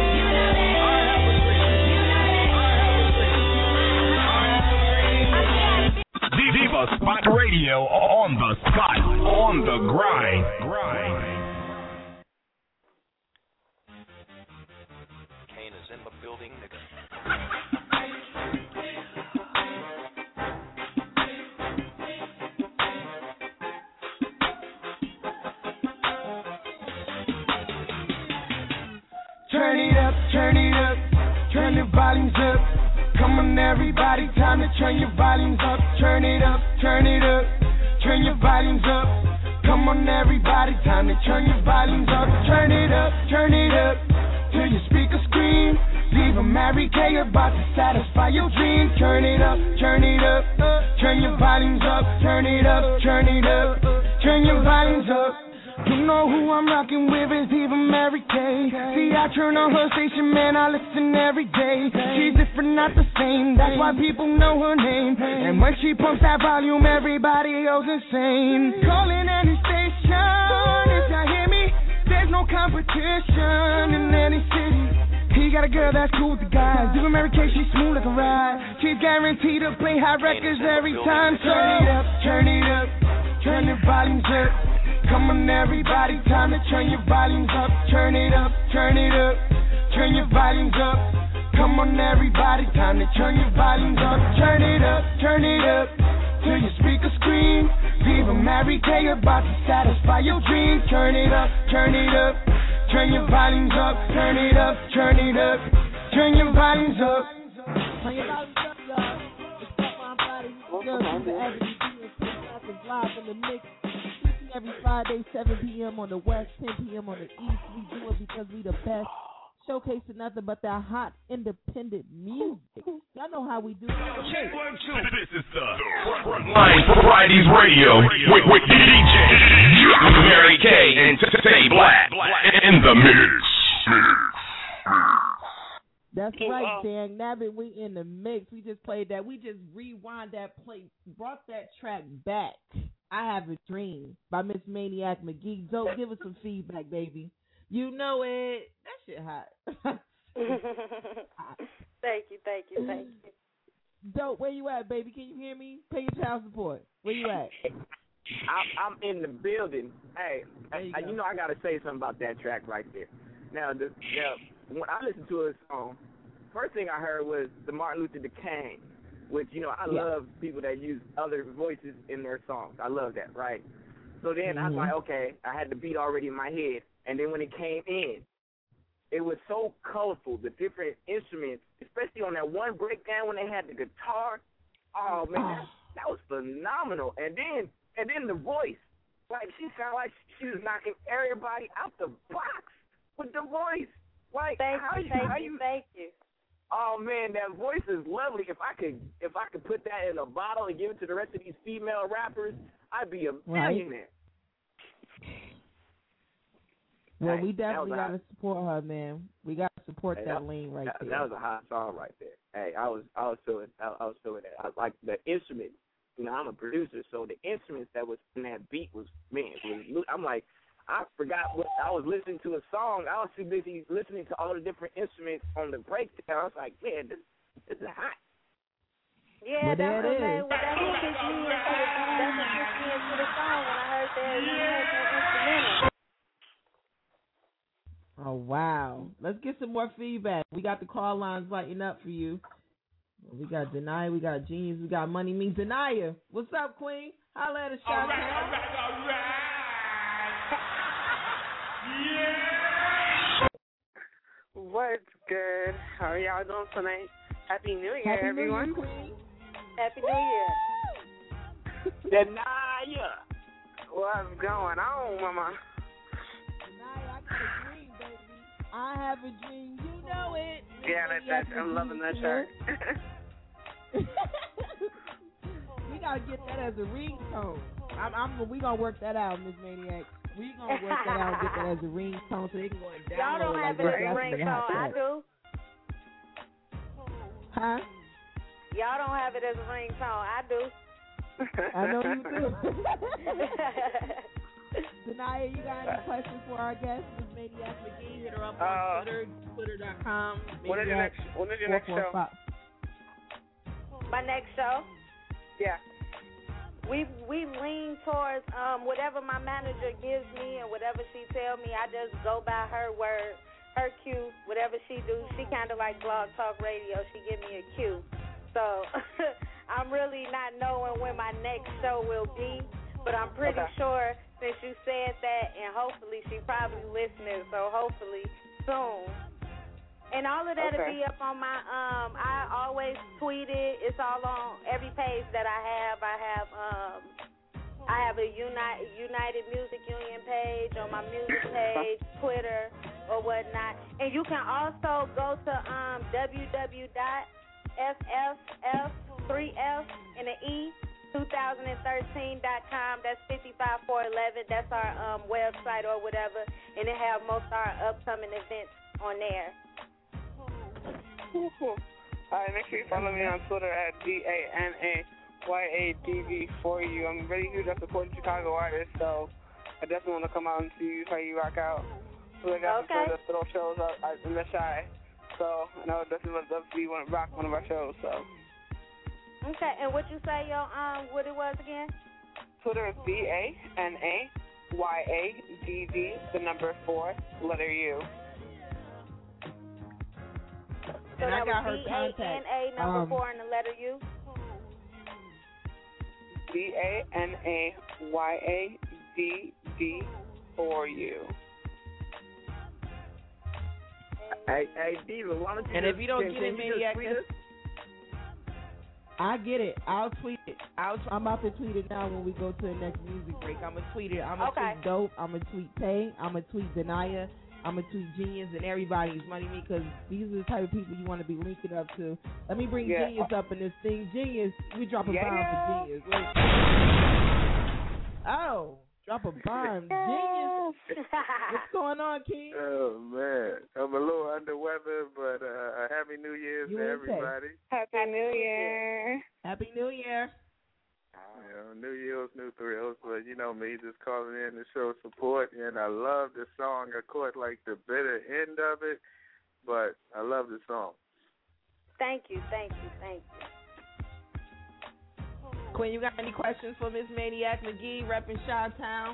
Diva Spot Radio on the spot, on the grind. grind. Kane is in the building, nigga. Turn it up, turn it up, turn the volumes up. Come on everybody, time to turn your volumes up. Turn it up, turn it up, turn your volumes up. Come on everybody, time to turn your volumes up. Turn it up, turn it up, till your speakers scream. Diva Mary K about to satisfy your dreams. Turn it up, turn it up, turn your volumes up. Turn it up, turn it up, turn your volumes up. You know who I'm rocking with is Diva Mary K. See, I turn on her station, man, I listen every day. She's different, not the same, that's why people know her name. And when she pumps that volume, everybody goes insane. Calling any station, if y'all hear me, there's no competition in any city. He got a girl that's cool with the guys. Diva Mary K, she's smooth like a ride. She's guaranteed to play hot records every time. Turn it up, turn it up, turn the volumes up. Come on everybody, time to turn your volumes up. Turn it up, turn it up, turn your volumes up. Come on everybody, time to turn your volumes up. Turn it up, turn it up, till your speakers scream. Diva Mary K about to satisfy your dreams. Turn it up, turn it up, turn your volumes up. Turn it up, turn it up, turn your volumes up. Turn your volumes up, y'all. It's Frontline Friday. Girls from the Ebony B and live in the mix. Every Friday, seven p.m. on the west, ten p.m. on the east. We do it because we the best. Showcasing nothing but that hot, independent music. Y'all know how we do it. This is the Frontline Fridays Radio with, with D J Mary K and Tay Black in the mix. That's right, Dan. Now that we in the mix, we just played that. We just rewind that play, brought that track back. I Have a Dream by Miss Maniac McGee. Dope, give us some feedback, baby. You know it. That shit hot. Thank you, thank you, thank you. Dope, where you at, baby? Can you hear me? Pay your child support. Where you at? I'm, I'm in the building. Hey, you, I, you know I got to say something about that track right there. Now, the, now, when I listened to a song, first thing I heard was the Martin Luther King, which, you know, I yeah. love people that use other voices in their songs. I love that, right? So then mm-hmm. I was like, okay, I had the beat already in my head. And then when it came in, it was so colorful, the different instruments, especially on that one breakdown when they had the guitar. Oh, man, that was phenomenal. And then and then the voice. Like, she sounded like she was knocking everybody out the box with the voice. Like, thank how you, you, thank how you, you, thank you. Oh man, that voice is lovely. If I could, if I could put that in a bottle and give it to the rest of these female rappers, I'd be a millionaire. Right. Well, we definitely gotta hot. support her, man. We gotta support hey, that, that lean right that, there. That was a hot song right there. Hey, I was, I was feeling, I, I was feeling that. I like the instruments. You know, I'm a producer, so the instruments that was in that beat was, man, was, I'm like, I forgot what I was listening to a song. I was too busy listening to all the different instruments on the breakdown. I was like, man, this, this is hot. Yeah, that's what made, well, that's what kicked me into the, that's what kicked me into the song when I heard that you had that instrumental. Oh wow! Let's get some more feedback. We got the call lines lighting up for you. We got Denia, we got Genius, we got Money Means Denia. What's up, Queen? Holla at a shot. All right, all right, all right. Yeah. What's good? How are y'all doing tonight? Happy New Year, Happy everyone. New Year, Happy New Year. Denia. What's going on, mama? Denia, I got a dream, baby. I have a dream, you know it. Yeah, that, that, I'm loving that shirt. We gotta get that as a ringtone. I'm, I'm, we gonna work that out, Miss Maniac. We gonna work that out and get that as a ringtone so they can go and download. Y'all don't have like it as a ringtone. I do. Huh? Y'all don't have it as a ringtone. I do. I know you do. Denia, you got any questions for our guest, Miss Maniac McGee? Hit her up on uh, Twitter, twitter dot com. When is your next, when is your next show? My next show? Yeah. We we lean towards um, whatever my manager gives me and whatever she tell me. I just go by her word, her cue. Whatever she do, she kind of like Blog Talk Radio. She give me a cue. So I'm really not knowing when my next show will be, but I'm pretty okay. sure since you said that, and hopefully she probably listening. So hopefully soon. And all of that will okay. be up on my, um, I always tweet it. It's all on every page that I have. I have um, I have a United United Music Union page on my music page, Twitter, or whatnot. And you can also go to um, w w w dot f f f three f and the E twenty thirteen dot com. That's five four one one. That's our um, website or whatever. And it have most of our upcoming events on there. Cool, cool. All right, make sure you follow me on Twitter at D A N A Y A D V for you. I'm very huge at supporting Chicago artists, so I definitely want to come out and see how you rock out. So I got okay. to throw shows out in the Shy. So I know definitely would love to see you want to rock one of our shows. So. Okay, and what you say, yo, um, what it was again? Twitter is D A N A Y A D V, the number four, letter U. So and that I got was her contact. D A N A number um, four and the letter U? D A N A Y A D V for you. Hey, hey, Diva, why don't you And just, if you don't can, get can it, you just Maniac, tweet just- us? I get it. I'll tweet it. I'll, I'm about to tweet it now when we go to the next music break. I'm going to tweet it. I'm going to Okay. tweet Dope. I'm going to tweet Tay. I'm going to tweet Denaya. I'm going to tweet Genius and everybody's Money Me because these are the type of people you want to be linking up to. Let me bring Yeah. Genius up in this thing. Genius, we drop a Yeah. bomb for Genius. Wait. Oh, drop a bomb. Genius. What's going on, King? Oh, man. I'm a little under weather, but uh, a happy New Year's You to ain't say. everybody. Happy New Year. Happy New Year. You know, New Year's, new thrills, but you know me, just calling in to show support, and I love the song. I caught like the bitter end of it, but I love the song. Thank you, thank you, thank you. Quinn, you got any questions for Miss Maniac McGee, repping Chi-Town?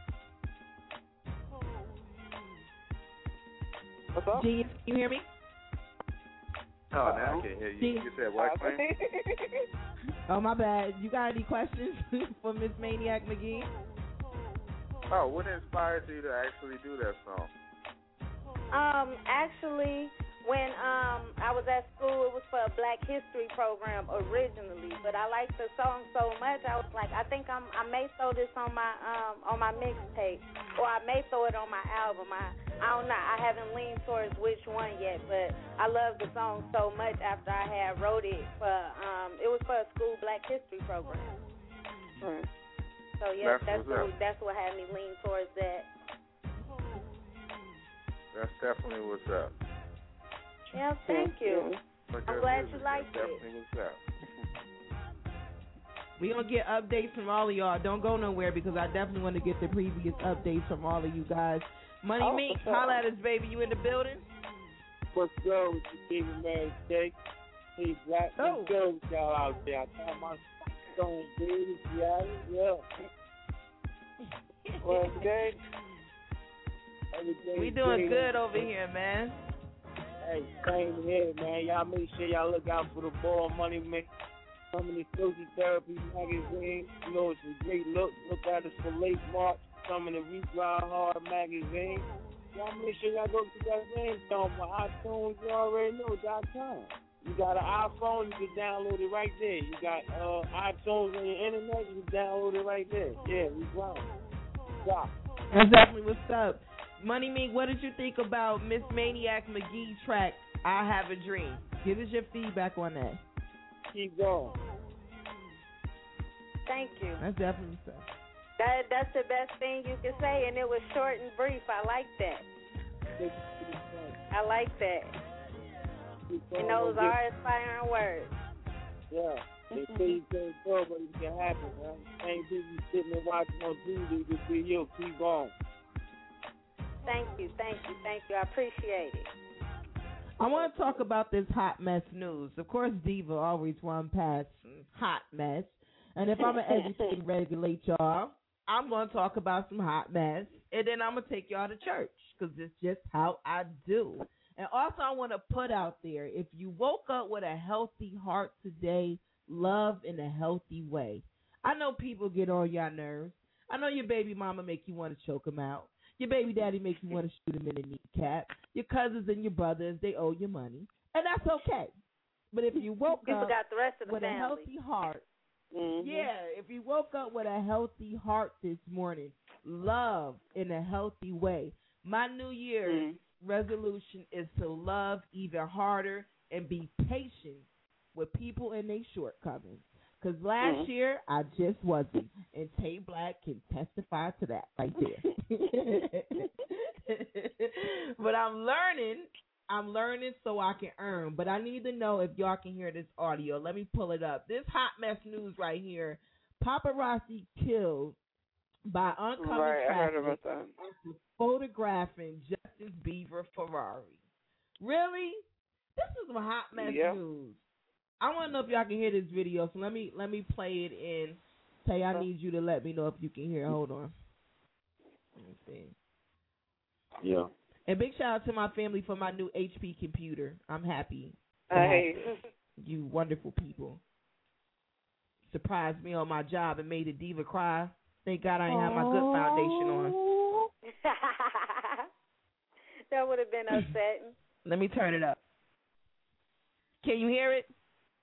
What's up? Genius, can you hear me? Oh, now I can hear you. Genius. You said what, Quinn? Oh, my bad. You got any questions for Miss Maniac McGee? Oh, what inspired you to actually do that song? Um, actually, when um I was at school, it was for a Black History program originally, but I liked the song so much, I was like, I think I'm I may throw this on my um on my mixtape, or I may throw it on my album. I I don't know. I haven't leaned towards which one yet, but I love the song so much after I had wrote it for um it was for a school Black History program. Right. So yeah, That's that's what's what, that's what had me lean towards that. That's definitely what's up. Yeah, thank you. But I'm good glad music. you liked That's it. definitely what's up. We gonna get updates from all of y'all. Don't go nowhere because I definitely want to get the previous updates from all of you guys. Money Oh, Meek, for sure. holla at us, baby. You in the building? What's good with you, Stephen Mary K? Hey, Black, Oh. what's good with y'all out there? I thought my song, baby, yeah, yeah. Well, today, everything We doing great. good over here, man. Hey, same here, man. Y'all make sure y'all look out for the Ball Money Mix. Coming to Social Therapy magazine. You know, it's a great look. Look at us for late March. Coming to We Grind Hard magazine. Y'all make sure y'all go to that thing. On my iTunes, you already know dot com. You got an iPhone, you can download it right there. You got uh, iTunes on your internet, you can download it right there. Yeah, We Grind. Stop. That's definitely what's up. Money Meek, what did you think about Miss Maniac McGee track, I Have a Dream? Give us your feedback on that. Keep going. Thank you. That's definitely what's up. That that's the best thing you can say, and it was short and brief. I like that. I like that. And those are inspiring words. Yeah. They say you can't go, but it can happen, man. Ain't busy sitting and watching on T V. Just be you. Keep going. Thank you, thank you, thank you. I appreciate it. I want to talk about this hot mess news. Of course, Diva always run past hot mess. And if I'm going to educate and regulate y'all, I'm going to talk about some hot mess. And then I'm going to take y'all to church because it's just how I do. And also, I want to put out there, if you woke up with a healthy heart today, love in a healthy way. I know people get on your nerves. I know your baby mama make you want to choke them out. Your baby daddy makes you want to shoot him in the kneecap. Your cousins and your brothers, they owe you money. And that's okay. But if you woke People up got the rest of the with family. a healthy heart, Mm-hmm. Yeah, if you woke up with a healthy heart this morning, love in a healthy way. My New Year's mm-hmm. resolution is to love even harder and be patient with people and their shortcomings. Because last mm-hmm. year, I just wasn't. And Tay Black can testify to that right there. But I'm learning. I'm learning so I can earn. But I need to know if y'all can hear this audio. Let me pull it up. This hot mess news right here. Paparazzi killed by oncoming right, traffic I heard about that. after photographing Justin Bieber Ferrari. Really? This is some hot mess yep. news. I want to know if y'all can hear this video, so let me let me play it in. Tay, I need you to let me know if you can hear. Hold on. Let me see. Yeah. And big shout out to my family for my new H P computer. I'm happy. Hey. You wonderful people. Surprised me on my job and made the diva cry. Thank God I ain't have my good foundation on. That would have been upsetting. Let me turn it up. Can you hear it?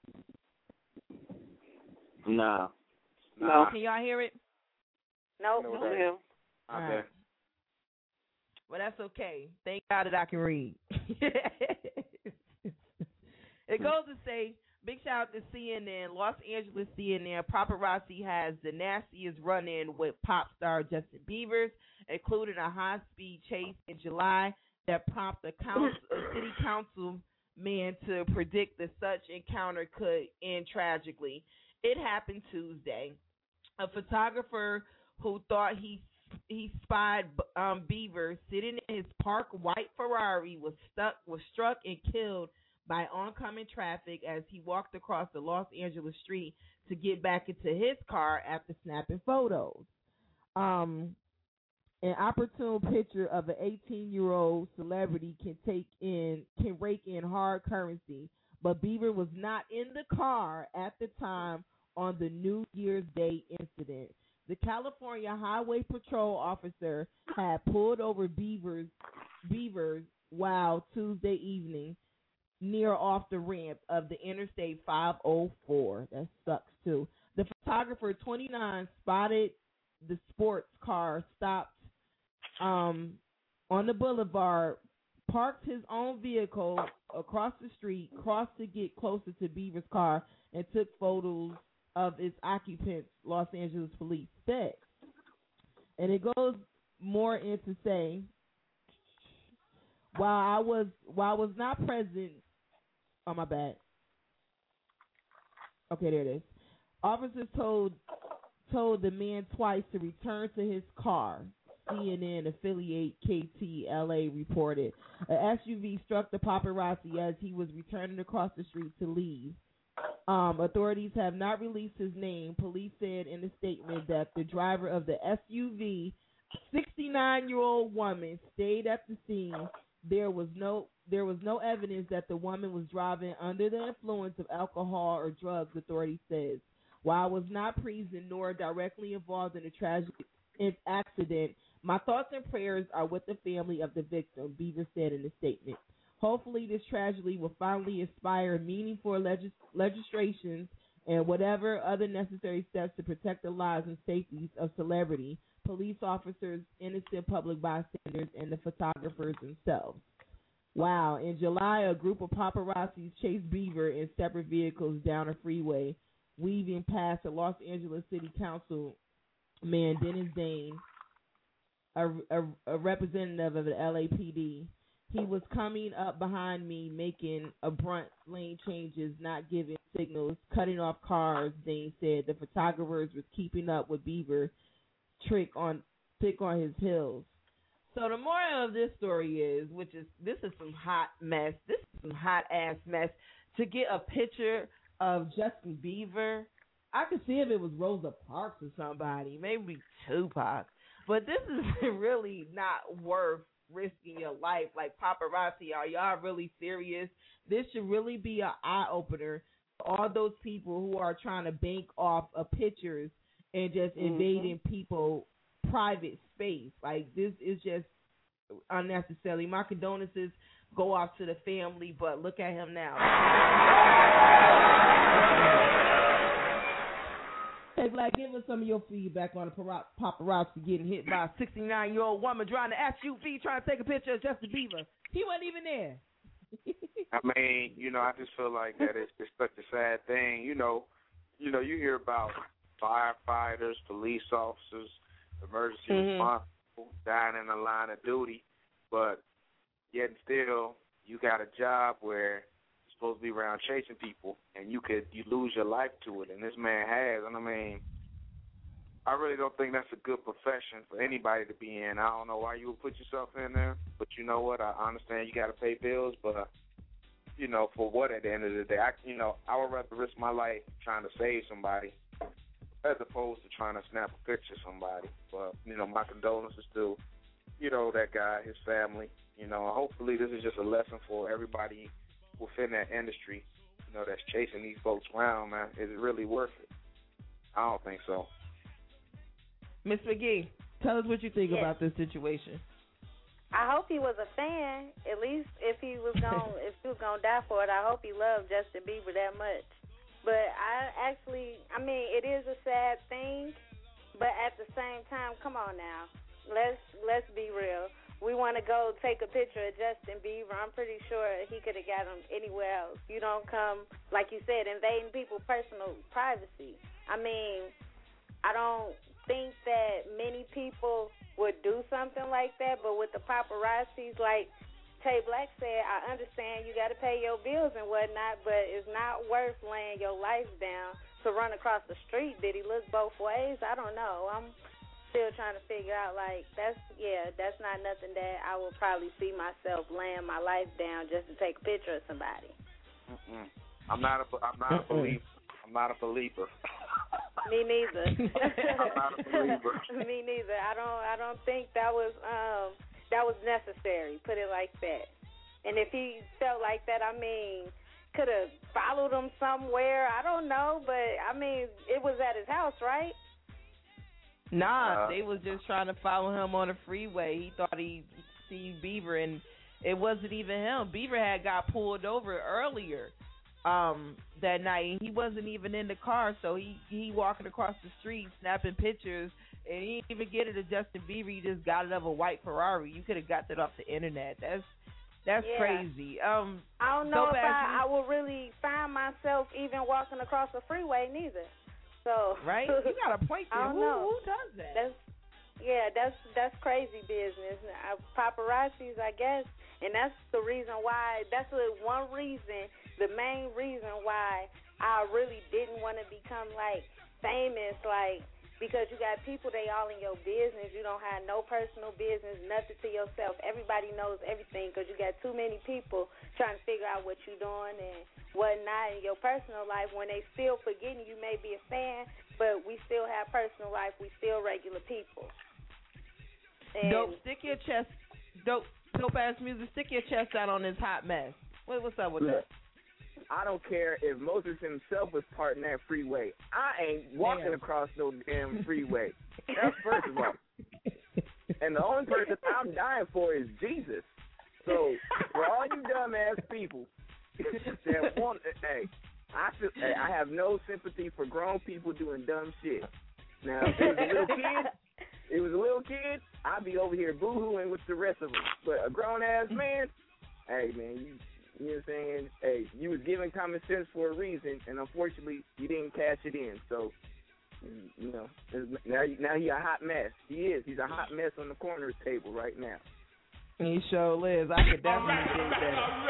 Nah. No. Can y'all hear it? Nope. No. no. All right. Well, that's okay. Thank God that I can read. It goes to say, big shout out to C N N, Los Angeles C N N. Paparazzi has the nastiest run-in with pop star Justin Bieber, including a high-speed chase in July that prompted a, council, a city council man to predict that such encounter could end tragically. It happened Tuesday. A photographer who thought he he spied um, Bieber sitting in his parked white Ferrari was stuck was struck and killed by oncoming traffic as he walked across the Los Angeles street to get back into his car after snapping photos. Um, an opportune picture of an eighteen-year-old celebrity can take in can rake in hard currency, but Bieber was not in the car at the time on the New Year's Day incident. The California Highway Patrol officer had pulled over Bieber's Bieber's while Tuesday evening near off the ramp of the Interstate five oh four. That sucks too. The photographer, twenty-nine, spotted the sports car stopped um, on the boulevard, parked his own vehicle across the street, crossed to get closer to Bieber's car, and took photos of its occupants, Los Angeles police said. And it goes more into saying, while I was while I was not present, oh my bad. Okay, there it is. Officers told told the man twice to return to his car. C N N affiliate K T L A reported an S U V struck the paparazzi as he was returning across the street to leave. Um, authorities have not released his name. Police said in a statement that the driver of the S U V, sixty-nine-year-old woman, stayed at the scene. There was no there was no evidence that the woman was driving under the influence of alcohol or drugs, authorities said. While I was not present nor directly involved in the tragic accident, my thoughts and prayers are with the family of the victim, Bieber said in a statement. Hopefully this tragedy will finally inspire meaningful legis- legislations and whatever other necessary steps to protect the lives and safety of celebrity, police officers, innocent public bystanders, and the photographers themselves. Wow. In July, a group of paparazzis chased Bieber in separate vehicles down a freeway, weaving past the Los Angeles City Council man Dennis Dane, a, a, a representative of the L A P D. He was coming up behind me, making abrupt lane changes, not giving signals, cutting off cars, Dane said. The photographers was keeping up with Bieber trick on trick on his heels. So the moral of this story is, which is, this is some hot mess. This is some hot ass mess. To get a picture of Justin Bieber, I could see if it was Rosa Parks or somebody, maybe Tupac. But this is really not worth risking your life. Like, paparazzi, are y'all really serious? This should really be an eye-opener for all those people who are trying to bank off of pictures and just Mm-hmm. invading people's private space. Like, this is just unnecessary. My condolences go off to the family, but look at him now. Tay Black, give us some of your feedback on the para- paparazzi getting hit by a sixty-nine-year-old woman driving an S U V trying to take a picture of Justin Bieber. He wasn't even there. I mean, you know, I just feel like that it's, it's such a sad thing. You know, you know, you hear about firefighters, police officers, emergency Mm-hmm. response people dying in the line of duty, but yet and still you got a job where you're supposed to be around chasing people, and you could you lose your life to it, and this man has. And I mean, I really don't think that's a good profession for anybody to be in. I don't know why you would put yourself in there, but you know what? I understand you got to pay bills, but uh, you know, for what at the end of the day? I, you know, I would rather risk my life trying to save somebody as opposed to trying to snap a picture of somebody. But, you know, my condolences to, you know, that guy, his family. You know, hopefully this is just a lesson for everybody within that industry, you know, that's chasing these folks around, man. Is it really worth it? I don't think so. Miss McGee, tell us what you think Yes. about this situation. I hope he was a fan. At least if he was going, if he was gonna die for it, I hope he loved Justin Bieber that much. But I actually, I mean, it is a sad thing. But at the same time, come on now, let's let's be real. We want to go take a picture of Justin Bieber. I'm pretty sure he could have got him anywhere else. You don't come, like you said, invading people's personal privacy. I mean, I don't think that many people would do something like that, but with the paparazzis, like Tay Black said, I understand you got to pay your bills and whatnot, but it's not worth laying your life down to run across the street. Did he look both ways? I don't know. I'm still trying to figure out, like, that's, yeah, that's not nothing that I would probably see myself laying my life down just to take a picture of somebody. Mm-mm. I'm not a, I'm not a believer. I'm not a believer. Me neither. I'm not a believer. Me neither. I don't. I don't think that was um that was necessary. Put it like that. And if he felt like that, I mean, could have followed him somewhere. I don't know, but I mean, it was at his house, right? Nah, Uh, they was just trying to follow him on the freeway. He thought he see Bieber, and it wasn't even him. Bieber had got pulled over earlier um, that night, and he wasn't even in the car. So he he walking across the street, snapping pictures, and he didn't even get it to Justin Bieber. He just got it of a white Ferrari. You could have got that off the internet. That's that's Yeah. crazy. Um, I don't know dope if ass I, I will really find myself even walking across the freeway neither. So right? You got a point there. I don't Who, know. who does that? That's yeah, that's that's crazy business. Uh, Paparazzis, I guess, and that's the reason why. That's the one reason, the main reason why I really didn't want to become like famous, like because you got people, they all in your business. You don't have no personal business, nothing to yourself. Everybody knows everything because you got too many people trying to figure out what you're doing and whatnot in your personal life. When they still forgetting you may be a fan, but we still have personal life. We still regular people. And Dope, stick your chest. Dope, dope ass music. Stick your chest out on this hot mess. What, what's up with Look, that? I don't care if Moses himself was part in that freeway. I ain't walking Damn. across no damn freeway. That's first of all. And the only person I'm dying for is Jesus. So for all you dumbass people that want, hey, I feel, hey, I have no sympathy for grown people doing dumb shit. Now, if it was a little kid, it was a little kid, I'd be over here boo-hooing with the rest of them. But a grown-ass man, hey, man, you, you know what I'm saying? Hey, you was given common sense for a reason, and unfortunately, you didn't cash it in. So, you know, now, now he a hot mess. He is. He's a hot mess on the corner table right now. He sure is. I could definitely dig that.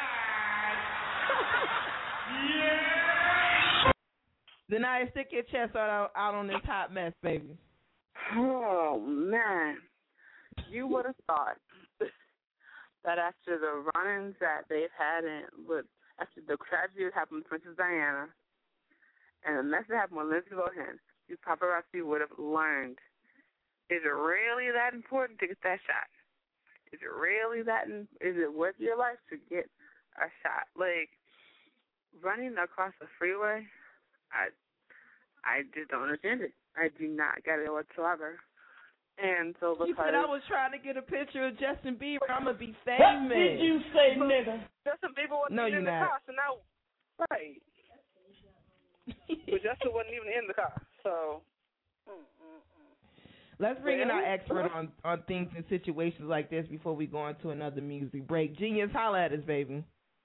Zanaya, stick your chest out, out on this hot mess, baby. Oh, man. You would have thought that after the run-ins that they've had in, with, after the tragedy that happened with Princess Diana and the mess that happened with Lindsay Lohan, these paparazzi would have learned, is it really that important to get that shot? Is it really that, in, is it worth your life to get a shot? Like, running across the freeway, I I just don't understand it. I do not get it whatsoever. And so because... You said I was trying to get a picture of Justin Bieber. I'm going to be famous. What did you say, nigga? Justin Bieber wasn't No, even you're in the not. car, so now... Right. But Justin wasn't even in the car. So. Let's bring in our expert on, on things and situations like this before we go on to another music break. Genius, holla at us, baby.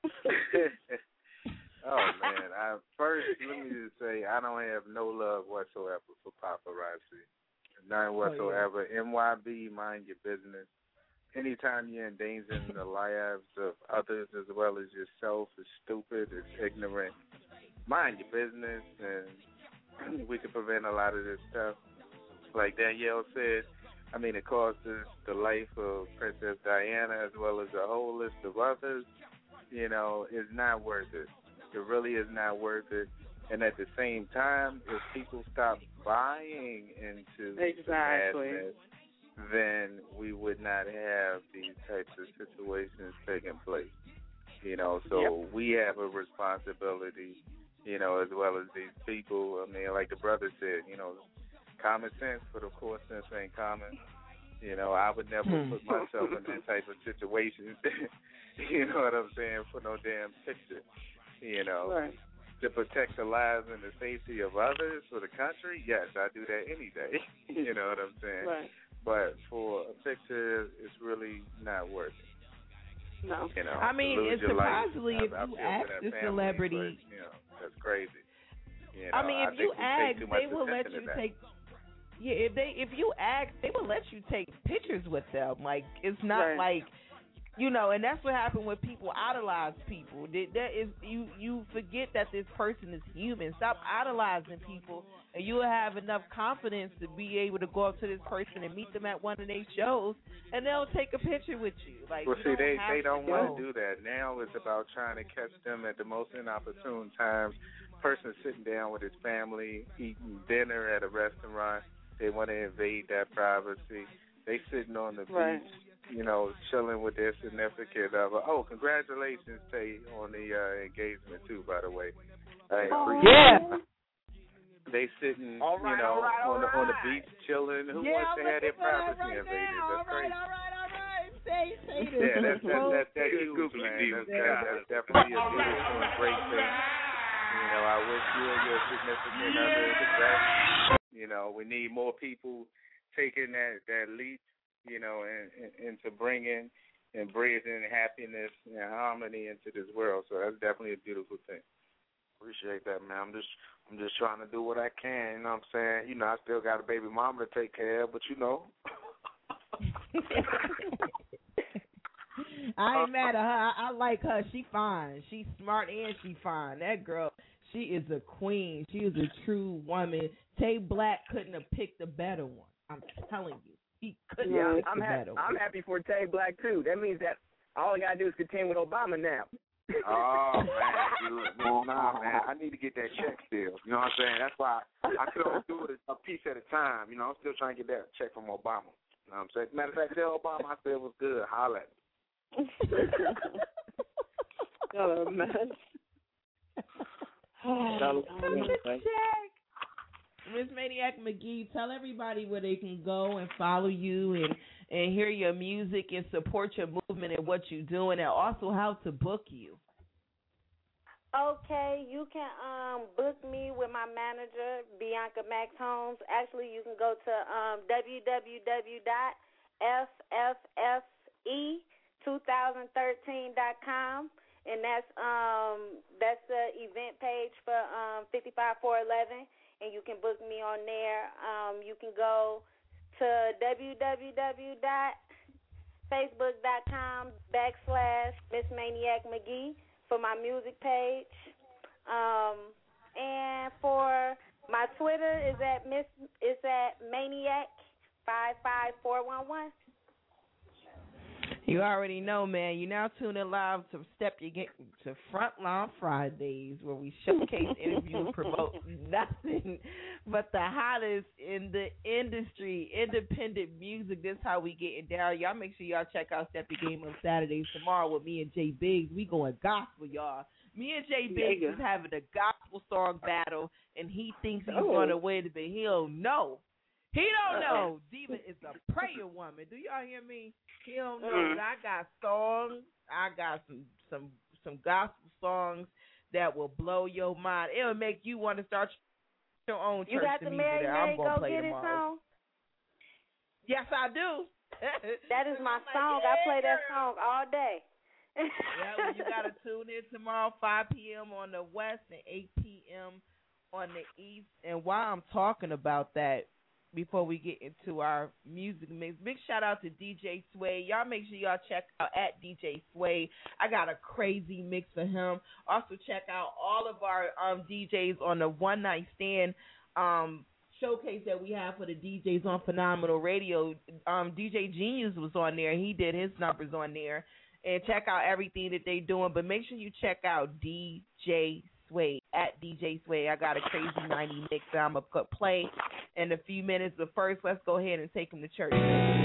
Oh, man. I, first, let me just say, I don't have no love whatsoever for paparazzi. None whatsoever. Oh, yeah. N Y B, mind your business. Anytime you're endangering the lives of others as well as yourself is stupid, it's ignorant. Mind your business, and we can prevent a lot of this stuff. Like Danielle said, I mean, it cost us the life of Princess Diana as well as a whole list of others. You know, it's not worth it. It really is not worth it. And at the same time, if people stop buying into exactly. the madness, then we would not have these types of situations taking place. You know, so yep. we have a responsibility, you know, as well as these people. I mean, like the brother said, you know, common sense, but of course sense ain't common. You know, I would never Hmm. put myself in that type of situation. You know what I'm saying? For no damn picture. You know, right. to protect the lives and the safety of others for the country, yes, I do that any day. You know what I'm saying? Right. But for a picture, it's really not worth it. No. You know, I mean, to lose it's your life, supposedly I, if I you feel ask for that the family, celebrity, but, you know, that's crazy. You know, I mean, if I you think we ask, take too much they will let attention you to that. take. Yeah, if they if you ask, they will let you take pictures with them. Like it's not Right. like, you know, and that's what happened when people idolize people. That, that is you you forget that this person is human. Stop idolizing people, and you will have enough confidence to be able to go up to this person and meet them at one of their shows, and they'll take a picture with you. Like, well, you see, don't they have they don't to want go. to do that. Now it's about trying to catch them at the most inopportune times. Person sitting down with his family, eating dinner at a restaurant. They want to invade that privacy. They sitting on the Right. beach, you know, chilling with their significant other. Oh, congratulations, Tay, on the uh, engagement too. By the way, I Oh, appreciate yeah. it. They sitting, All right, you know, all right, all on the on the right. beach chilling. Who Yeah, wants I'm to have their looking for that privacy right invaded? now. That's All right, crazy. all right, all right. Say, say this. Yeah, that's that's that's, that's huge, man. That's, that, that's definitely a beautiful and great thing. You know, I wish you and your significant other the best. You know, we need more people taking that, that leap, you know, and, and, into bringing and breathing happiness and harmony into this world. So that's definitely a beautiful thing. Appreciate that, man. I'm just I'm just trying to do what I can, you know what I'm saying? You know, I still got a baby mama to take care of, but you know. I ain't mad at her. I, I like her. She fine. She's smart and she fine. That girl, she is a queen. She is a true woman. Tay Black couldn't have picked a better one. I'm telling you. He couldn't Yeah, have picked I'm, a ha- better one. I'm happy for Tay Black, too. That means that all I got to do is contend with Obama now. Oh, man. You look, no, nah, man. I need to get that check still. You know what I'm saying? That's why I could only do it a piece at a time. You know, I'm still trying to get that check from Obama. You know what I'm saying? Matter of fact, tell Obama I said it was good. Holla at me. Oh, man. Miss Maniac McGee, tell everybody where they can go and follow you and, and hear your music and support your movement and what you're doing, and also how to book you. Okay, you can um book me with my manager, Bianca Max Holmes. Actually, you can go to um w w w dot f f f e twenty thirteen dot com, and that's um that's the event page for um fifty-five four eleven, and you can book me on there. Um, you can go to w w w dot facebook dot com backslash Miss Maniac McGee for my music page. Um, and for my Twitter is at Miss is at Maniac five five four one one. You already know, man. You now tune in live to Step Your Game to Frontline Fridays, where we showcase, interview, and promote nothing but the hottest in the industry, independent music. This how we getting down. Y'all make sure y'all check out Step Your Game on Saturdays tomorrow with me and Jay Biggs. We going gospel, y'all. Me and Jay Biggs Yeah. is having a gospel song battle, and he thinks he's Oh. going to win, but he don't know. He don't know. Diva is a prayer woman. Do y'all hear me? He don't know Mm. that I got songs. I got some some some gospel songs that will blow your mind. It'll make you want to start Your own You church got the the music Mary that Mary I'm gonna Go play Get It tomorrow. song? Yes, I do. That is my song. I play that song all day. Yeah, well, you gotta tune in tomorrow, five p.m. on the west and eight p.m. on the east. And while I'm talking about that, before we get into our music mix, big shout out to D J Sway. Y'all make sure y'all check out at D J Sway. I got a crazy mix for him. Also check out all of our um, D Js on the One Night Stand um, showcase that we have for the D Js on Phenomenal Radio. Um, D J Genius was on there. He did his numbers on there. And check out everything that they doing. But make sure you check out D J Sway, at D J Sway. I got a crazy ninety mix that I'm going to play in a few minutes. But first, let's go ahead and take him to church.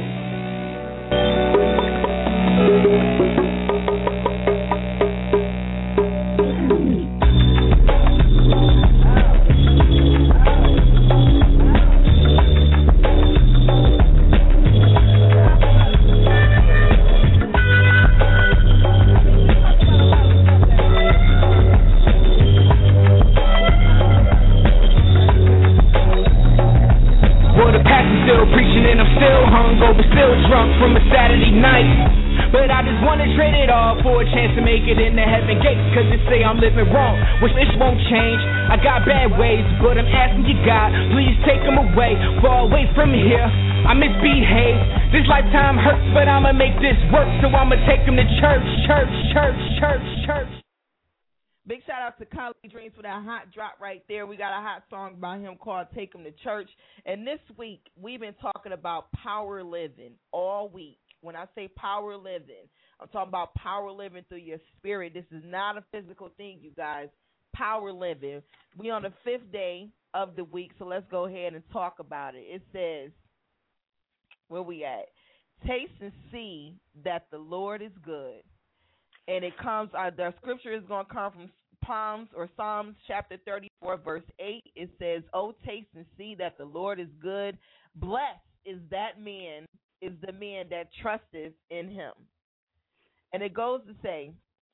From a Saturday night, but I just wanna trade it all for a chance to make it into heaven gates. Cause they say I'm living wrong, which this won't change. I got bad ways, but I'm asking you, God, please take them away, far away from here. I misbehave, this lifetime hurts, but I'ma make this work. So I'ma take them to church, church, church, church, church. Big shout out to College Dreams for that hot drop right there. We got a hot song by him called Take 'Em to Church. And this week, we've been talking about power living all week. When I say power living, I'm talking about power living through your spirit. This is not a physical thing, you guys. Power living. We on the fifth day of the week, so let's go ahead and talk about it. It says, where we at? Taste and see that the Lord is good. And it comes, uh, the scripture is going to come from Psalms or Psalms chapter thirty-four, verse eight. It says, "Oh, taste and see that the Lord is good. Blessed is that man, is the man that trusteth in him." And it goes to say,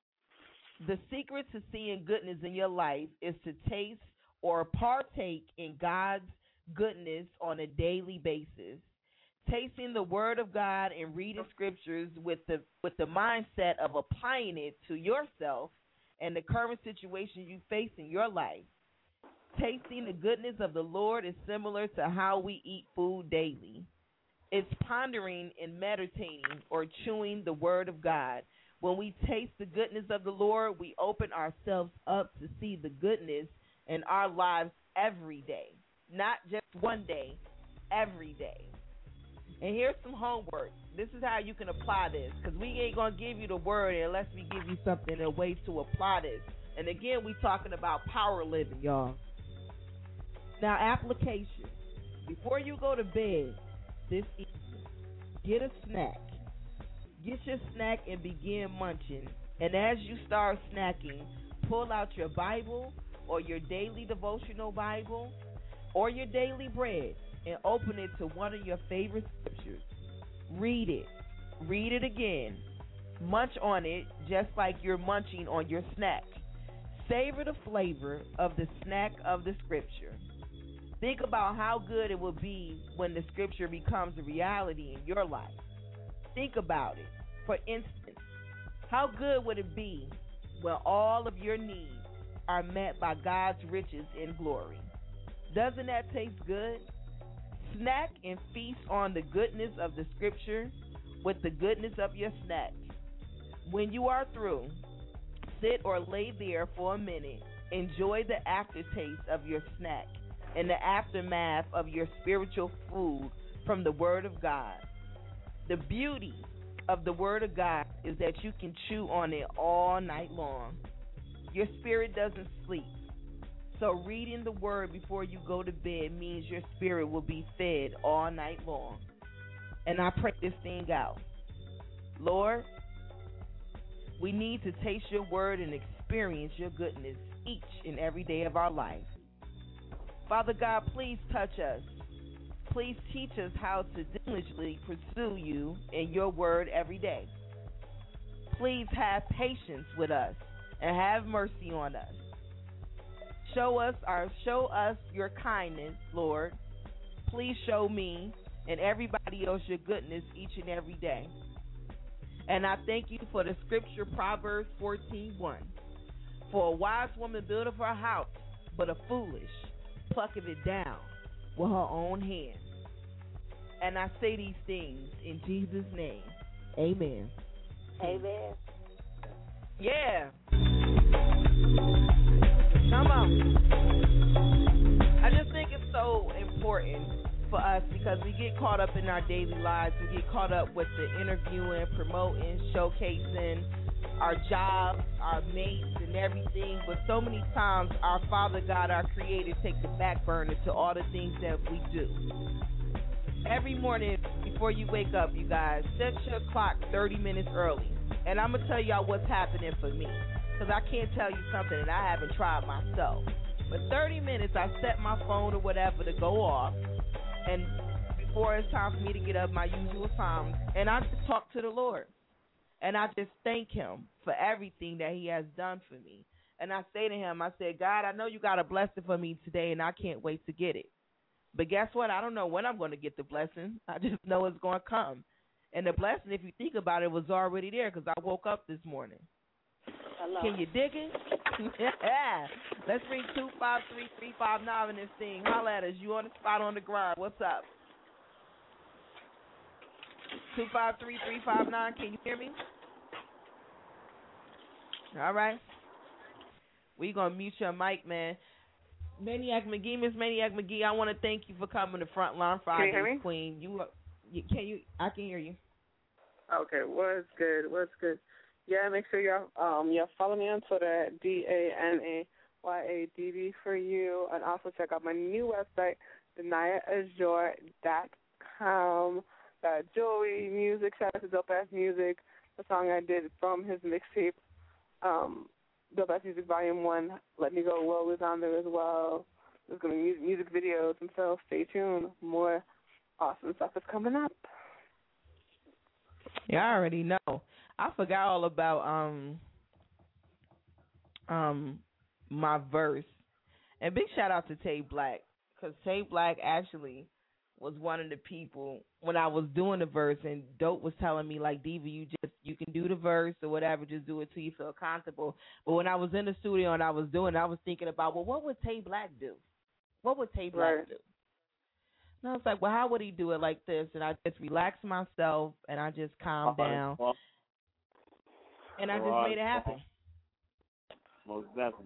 the secret to seeing goodness in your life is to taste or partake in God's goodness on a daily basis. Tasting the word of God and reading scriptures with the with the mindset of applying it to yourself and the current situation you face in your life. Tasting the goodness of the Lord is similar to how we eat food daily. It's pondering and meditating or chewing the word of God. When we taste the goodness of the Lord, we open ourselves up to see the goodness in our lives every day, not just one day, every day. And here's some homework. This is how you can apply this, because we ain't going to give you the word unless we give you something, a way to apply this. And again, we talking about power living, y'all. Now, application. Before you go to bed this evening, get a snack. Get your snack and begin munching. And as you start snacking, pull out your Bible or your daily devotional Bible or your daily bread and open it to one of your favorite scriptures. Read it. Read it again. Munch on it just like you're munching on your snack. Savor the flavor of the snack of the scripture. Think about how good it will be when the scripture becomes a reality in your life. Think about it. For instance, how good would it be when all of your needs are met by God's riches in glory? Doesn't that taste good? Snack and feast on the goodness of the scripture with the goodness of your snack. When you are through, sit or lay there for a minute. Enjoy the aftertaste of your snack and the aftermath of your spiritual food from the Word of God. The beauty of the Word of God is that you can chew on it all night long. Your spirit doesn't sleep. So reading the word before you go to bed means your spirit will be fed all night long. And I pray this thing out. Lord, we need to taste your word and experience your goodness each and every day of our life. Father God, please touch us. Please teach us how to diligently pursue you and your word every day. Please have patience with us and have mercy on us. Show us our show us your kindness, Lord. Please show me and everybody else your goodness each and every day. And I thank you for the scripture, Proverbs fourteen one. For a wise woman buildeth her house, but a foolish plucketh it down with her own hands. And I say these things in Jesus' name. Amen. Amen. Yeah. Come on. I just think it's so important for us because we get caught up in our daily lives. We get caught up with the interviewing, promoting, showcasing our jobs, our mates, and everything. But so many times our Father God, our Creator, takes the back burner to all the things that we do. Every morning before you wake up, you guys, set your clock thirty minutes early. And I'm going to tell y'all what's happening for me because I can't tell you something that I haven't tried myself. But thirty minutes, I set my phone or whatever to go off. And before it's time for me to get up, my usual time, and I just talk to the Lord. And I just thank him for everything that he has done for me. And I say to him, I said, God, I know you got a blessing for me today, and I can't wait to get it. But guess what? I don't know when I'm going to get the blessing. I just know it's going to come. And the blessing, if you think about it, was already there because I woke up this morning. Hello. Can you dig it? Yeah. Let's bring two five three three five nine in this thing. Holla at us. You on the spot on the grind. What's up? two five three three five nine. Can you hear me? All right. We going to mute your mic, man. Maniac McGee, Miss Maniac McGee, I want to thank you for coming to Frontline Fridays, Can you hear me? Queen. You, you can you? I can hear you. Okay, what's good? What's good? Yeah, make sure y'all um y'all follow me on Twitter at D A N A Y A D B for you, and also check out my new website, Denia Azure dot com. Got jewelry, music, shout out to Dope Ass Music, the song I did from his mixtape, um, Dope Ass Music Volume One. Let Me Go Low is on there as well. There's gonna be music videos, and so stay tuned. More awesome stuff is coming up. Yeah, I already know. I forgot all about um um my verse. And big shout out to Tay Black, because Tay Black actually was one of the people when I was doing the verse, and Dope was telling me, like, Diva, you just you can do the verse or whatever, just do it till you feel comfortable. But when I was in the studio and I was doing it, I was thinking about, well, what would Tay Black do? What would Tay Black Right. do? And I was like, well, how would he do it like this? And I just relaxed myself, and I just calmed down, and I just made it happen. Most definitely.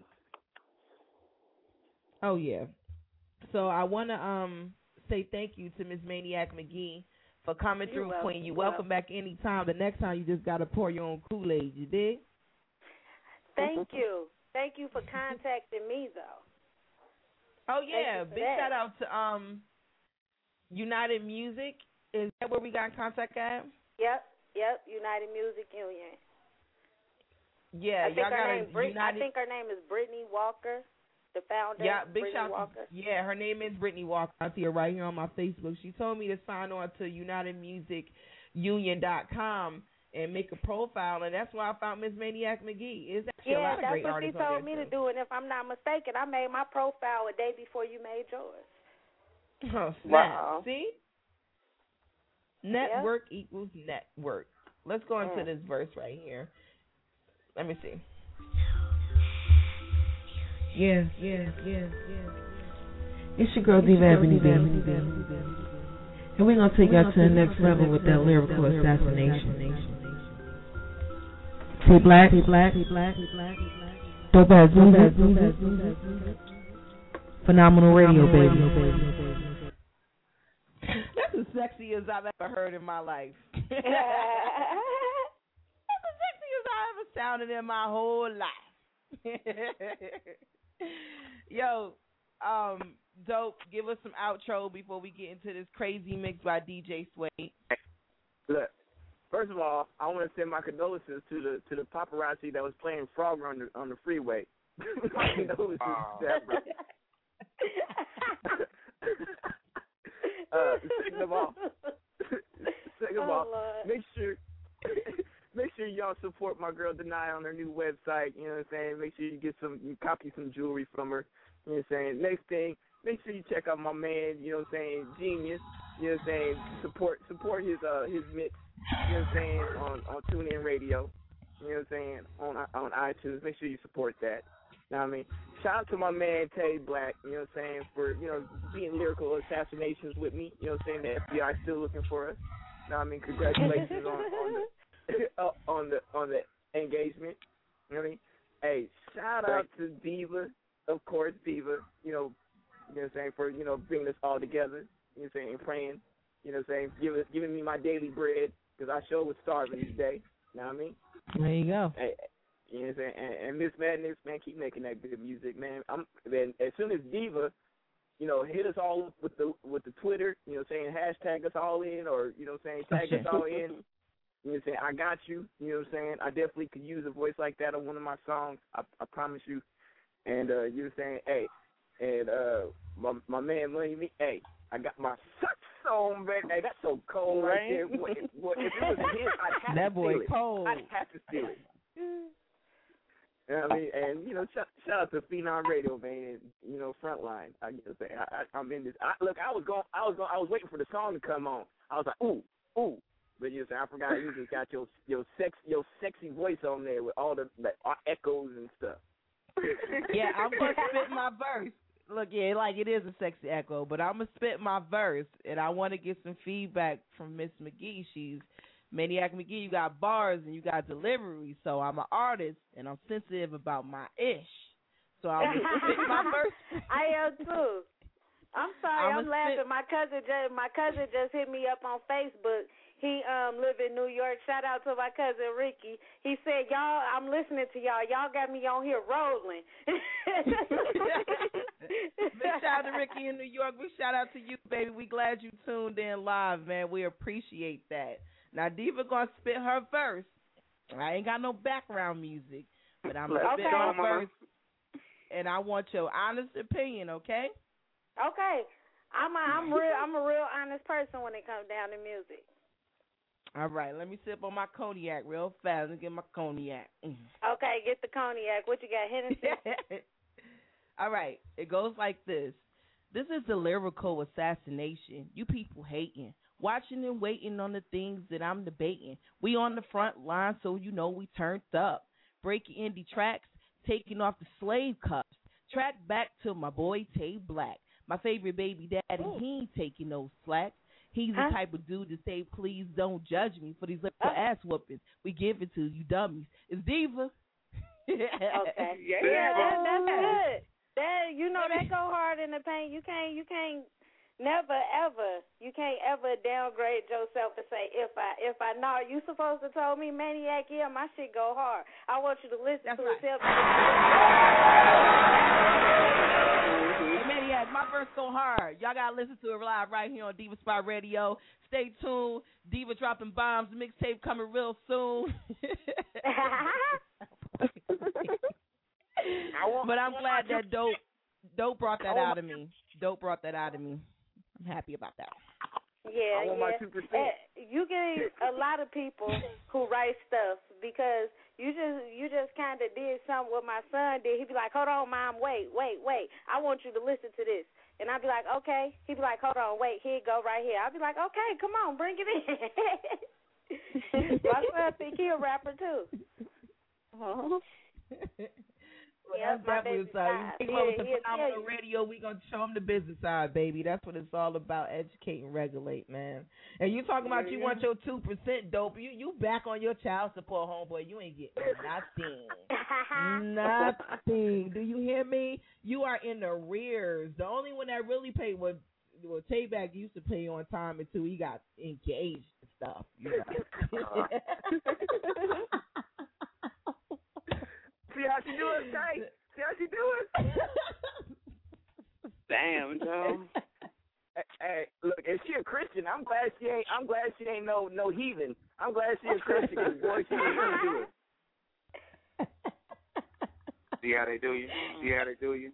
Oh, yeah. So I want to um say thank you to Miss Maniac McGee for coming You're through, welcome. Queen. You're welcome back anytime. The next time, you just got to pour your own Kool-Aid, you dig? Thank you. Thank you for contacting me, though. Oh, yeah. you for Big that. shout out to um United Music. Is that where we got in contact at? Yep, yep, United Music Union. Yeah, I think y'all her got name a Brit- United. I think her name is Brittany Walker, the founder. Yeah, big Brittany shout out. Walker. Yeah, her name is Brittany Walker. I see her right here on my Facebook. She told me to sign on to United Music Union dot com and make a profile, and that's why I found Miss Maniac McGee. Is actually a Yeah, lot of that's great what she artists on told me there, to do, and if I'm not mistaken, I made my profile a day before you made yours. too. Oh, snap. Wow. See? Network equals network. Let's go into Mm. this verse right here. Let me see. Yeah, yeah, yeah, yeah. It's your girl Diva Ebony B. And we're going to take y'all to the next level with that lyrical assassination. T Black, T Black, T Black, Dope Ass Music, Phenomenal Radio, baby. That's as sexy as I've ever heard in my life. That's as sexy as I ever sounded in my whole life. Yo, um, Dope, give us some outro before we get into this crazy mix by D J Sway. Look, first of all, I want to send my condolences to the to the paparazzi that was playing Frogger on the on the freeway. My condolences to that, bro. uh, second of all, second of Oh, all, Lord. make sure make sure y'all support my girl Denia on her new website. You know what I'm saying? Make sure you get some, you copy some jewelry from her. You know what I'm saying? Next thing, make sure you check out my man, you know what I'm saying, Genius. You know what I'm saying? Support support his uh his mix, you know what I'm saying, on, on TuneIn Radio. You know what I'm saying? On on iTunes. Make sure you support that. You know what I mean? Shout out to my man Tay Black, you know what I'm saying, for, you know, being lyrical assassinations with me. You know what I'm saying? The F B I still looking for us. You know what I mean? Congratulations on, on the on the on the engagement. You know what I mean? Hey, shout out to Diva, of course, Diva, you know, you know what I'm saying, for, you know, bringing us all together, you know what I'm saying, and praying, you know what I'm saying, giving giving me my daily bread, because I sure was starving this day. You know what I mean? There you go. Hey, you know what I'm saying? And, and Miss Madness, man, keep making that good music, man. I'm then as soon as Diva, you know, hit us all up with the with the Twitter, you know what I'm saying, hashtag us all in, or, you know what I'm saying, tag us all in. You know what I'm saying? I got you. You know what I'm saying? I definitely could use a voice like that on one of my songs. I, I promise you. And uh, you were saying, hey, and uh, my my man Money Me, hey, I got my such song, man. Hey, that's so cold right, right there. Boy, if, boy, if it was his, I'd have that to boy steal it. cold. I'd have to steal it. You know what I mean? And, you know, shout, shout out to Phenom Radio, man. You know, Frontline. I just say I, I, I'm in this. I, look, I was going, I was going, I was waiting for the song to come on. I was like, ooh, ooh. But you know, I forgot you just got your your sex your sexy voice on there with all the like, echoes and stuff. Yeah, I'm gonna spit my verse. Look, yeah, like it is a sexy echo, but I'm gonna spit my verse, and I want to get some feedback from Miss McGee. She's Maniac McGee. You got bars and you got delivery, so I'm an artist and I'm sensitive about my ish. So I'm gonna spit my verse. I am too. I'm sorry, I'm, I'm laughing. Spit. My cousin just my cousin just hit me up on Facebook. He um live in New York. Shout out to my cousin Ricky. He said, y'all, I'm listening to y'all. Y'all got me on here rolling. Big shout out to Ricky in New York. Big shout out to you, baby. We glad you tuned in live, man. We appreciate that. Now, Diva gonna spit her verse. I ain't got no background music, but I'm gonna okay. spit my verse, and I want your honest opinion, okay? Okay. I'm a, I'm real. I'm a real honest person when it comes down to music. All right, let me sip on my cognac real fast and get my cognac. Okay, get the cognac. What you got, Hennessy? All right, it goes like this. This is the lyrical assassination. You people hating, watching and waiting on the things that I'm debating. We on the front line, so you know we turned up. Breaking indie tracks, taking off the slave cuffs. Track back to my boy Tay Black. My favorite baby daddy, Ooh. He ain't taking no slack. He's the huh? type of dude to say, please don't judge me for these little huh? ass whoopings. We give it to you dummies. It's Diva. Okay. Yeah, yeah that, that's good. That you know that go hard in the paint. You can't you can't never ever you can't ever downgrade yourself and say if I if I know you supposed to told me Maniac, yeah, my shit go hard. I want you to listen that's to right. it. Hey, Maniac, my verse so hard. Y'all gotta listen to it live right here on Diva Spot Radio. Stay tuned. Diva dropping bombs. Mixtape coming real soon. But I'm glad that Dope Dope brought that out of me. Dope brought that out of me. I'm happy about that. Yeah, I want yeah. my two percent. You get a lot of people who write stuff because you just you just kind of did something what my son did. He'd be like, hold on, Mom, wait, wait, wait. I want you to listen to this. And I'd be like, okay. He'd be like, hold on, wait, here you go right here. I'd be like, okay, come on, bring it in. My son think he a rapper too. Uh-huh. Well, yep, that's definitely side. We go with the phenomenal radio. We gonna show them the business side, baby. That's what it's all about. Educate and regulate, man. And you talking about you want your two percent dope? You you back on your child support, homeboy? You ain't getting nothing, nothing. Do you hear me? You are in the rears. The only one that really paid was well, Tayback used to pay on time until he got engaged and stuff. You know? See how she do it, Tay? See how she do it? Damn, Joe. Hey, hey, look, if she a Christian, I'm glad she ain't. I'm glad she ain't no no heathen. I'm glad she a Christian. Cause boy, she was gonna do it. See how they do you? See how they do you?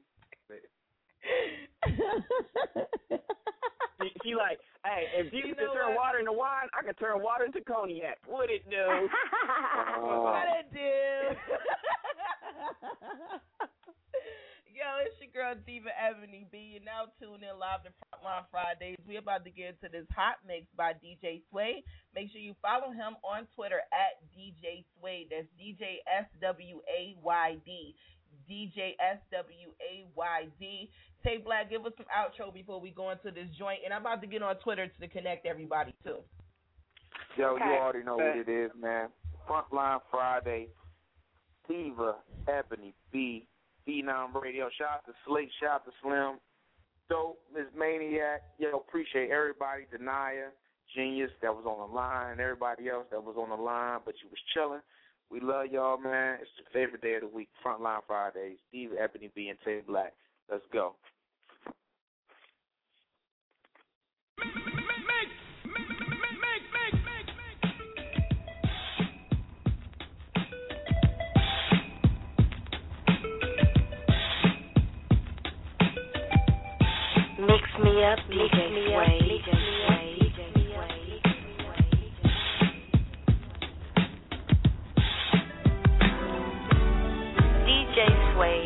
she, she like, hey, if Jesus you know can turn what? water into wine, I can turn water into cognac. What it do? Oh. What it do? Yo, it's your girl girl, Diva Ebony B. You're now tuned in live to Frontline Fridays. We're about to get into this hot mix by D J Sway. Make sure you follow him on Twitter at D J Sway. That's D J S W A Y D. D J S W A Y D. Tay Black, give us some outro before we go into this joint. And I'm about to get on Twitter to connect everybody, too. Yo, you already know what it is, man. Frontline Friday, Diva Ebony B, Phenom Radio. Shout out to Slate, shout out to Slim, Dope, Miss Maniac. Yo, appreciate everybody. Denia, Genius that was on the line, and everybody else that was on the line, but you was chilling. We love y'all, man. It's the favorite day of the week, Frontline Fridays. Diva Ebony B and Tay Black. Let's go. Mix me up, D J Sway. D J Sway. D J Sway.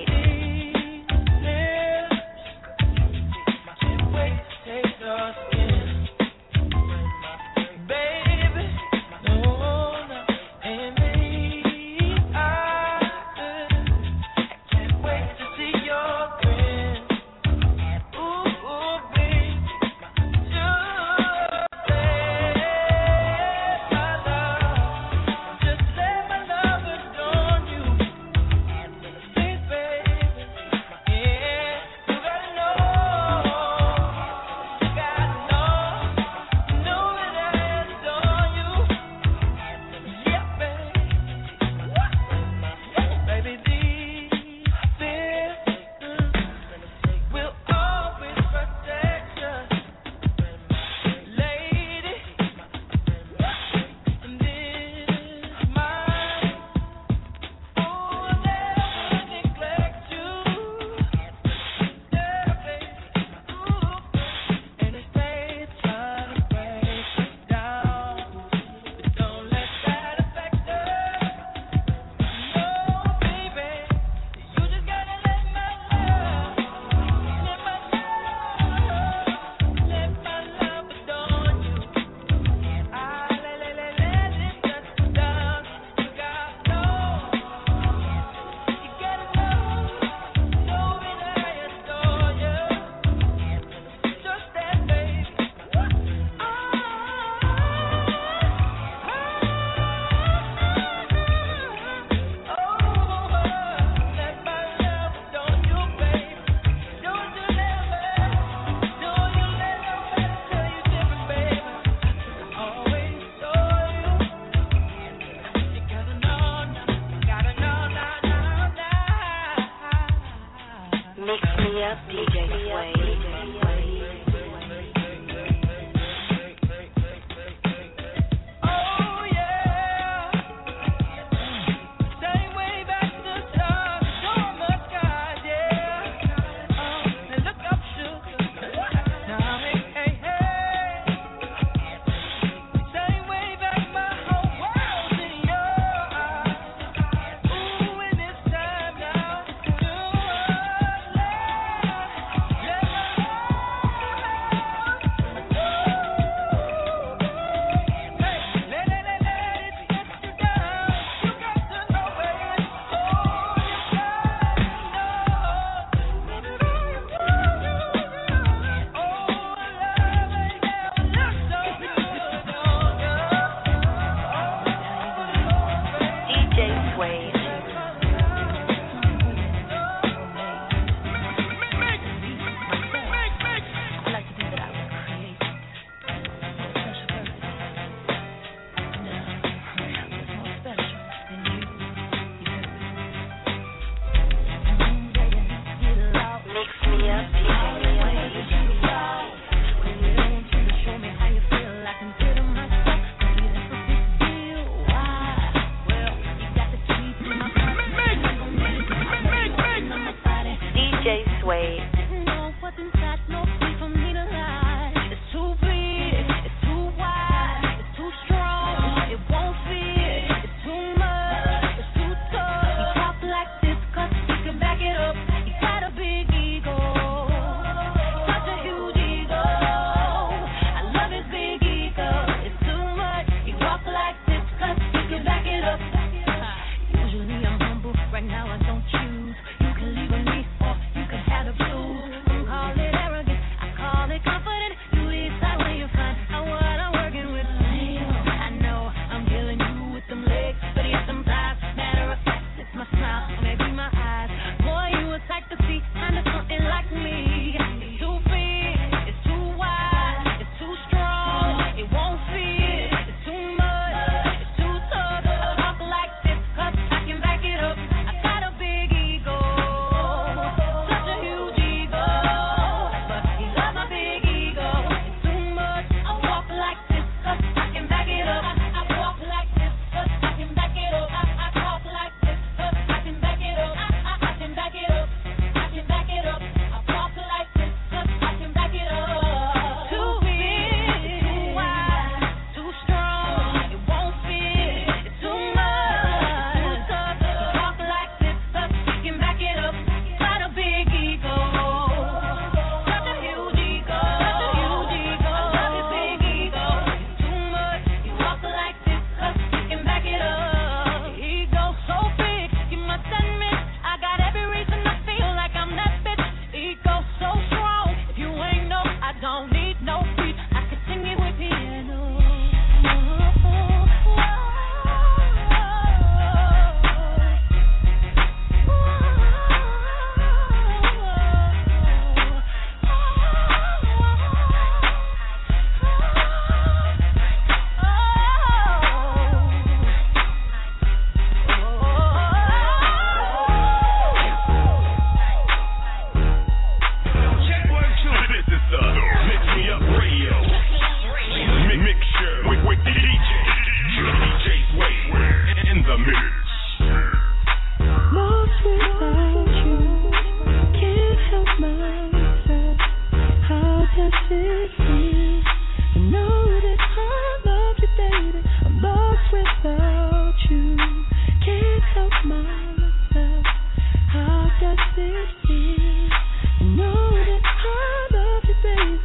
the mix. Lost without you, can't help myself. How does it feel to know that I love you, baby? I'm lost without you, can't help myself. How does it feel to know that I love you, baby?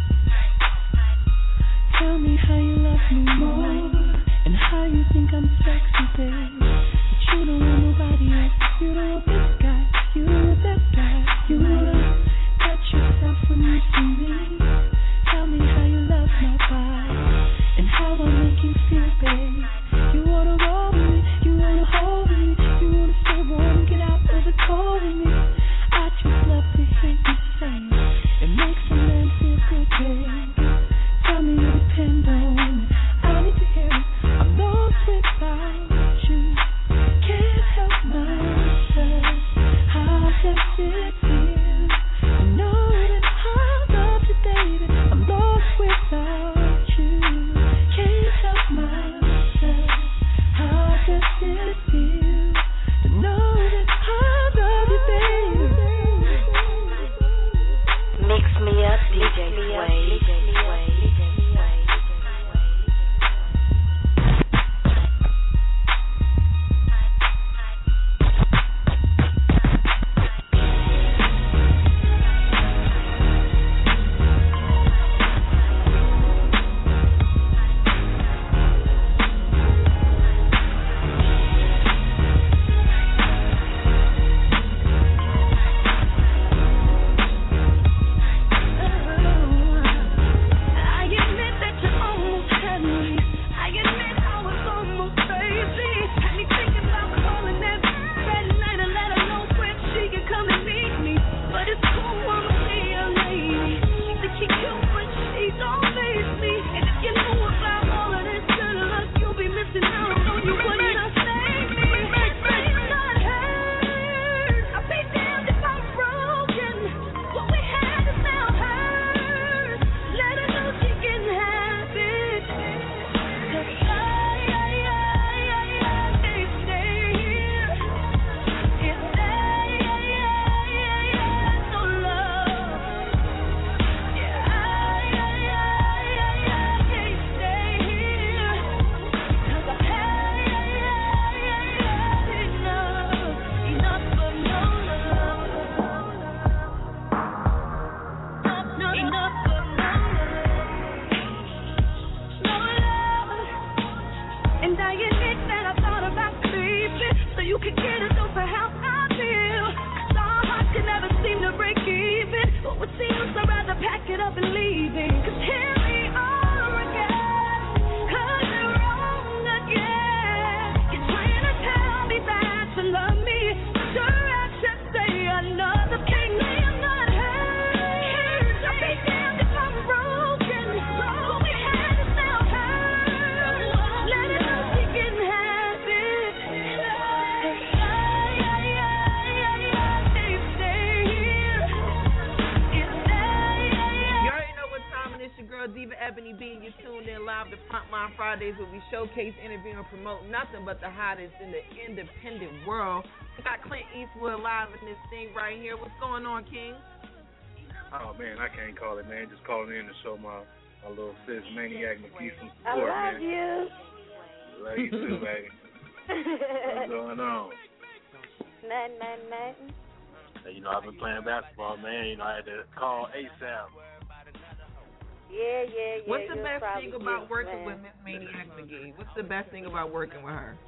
Tell me how you love me more, and how you think I'm sexy, babe. But you don't want nobody else. You don't want this guy. You don't want that guy. You wanna touch yourself when you see me. Tell me how you love my body, and how I make you feel, babe. You wanna roll with me. You wanna hold me. You wanna stay warm, get out of the cold with me. I just love to hear you say it. It makes a man feel good, babe. Tell me you depend on me. I need to hear it. I'm lost without you. Can't help myself. How does it feel to know that I love you, baby? I'm lost without you. Can't help myself. How does it feel to know that I love you, baby? Mix me up, D J Sway. Where we showcase, interview, and promote nothing but the hottest in the independent world. We got Clint Eastwood live in this thing right here. What's going on, King? Oh, man, I can't call it, man. Just calling in to show my, my little sis, Maniac McGee, some I support, love man. you. Love you too, baby. What's going on? Nothing, nothing, nothing. Hey, you know, I've been playing basketball, man. You know, I had to call ASAP. Yeah, yeah, yeah. What's the You'll best probably thing about get, working man. with Miss Maniac McGee? What's the best thing about working with her?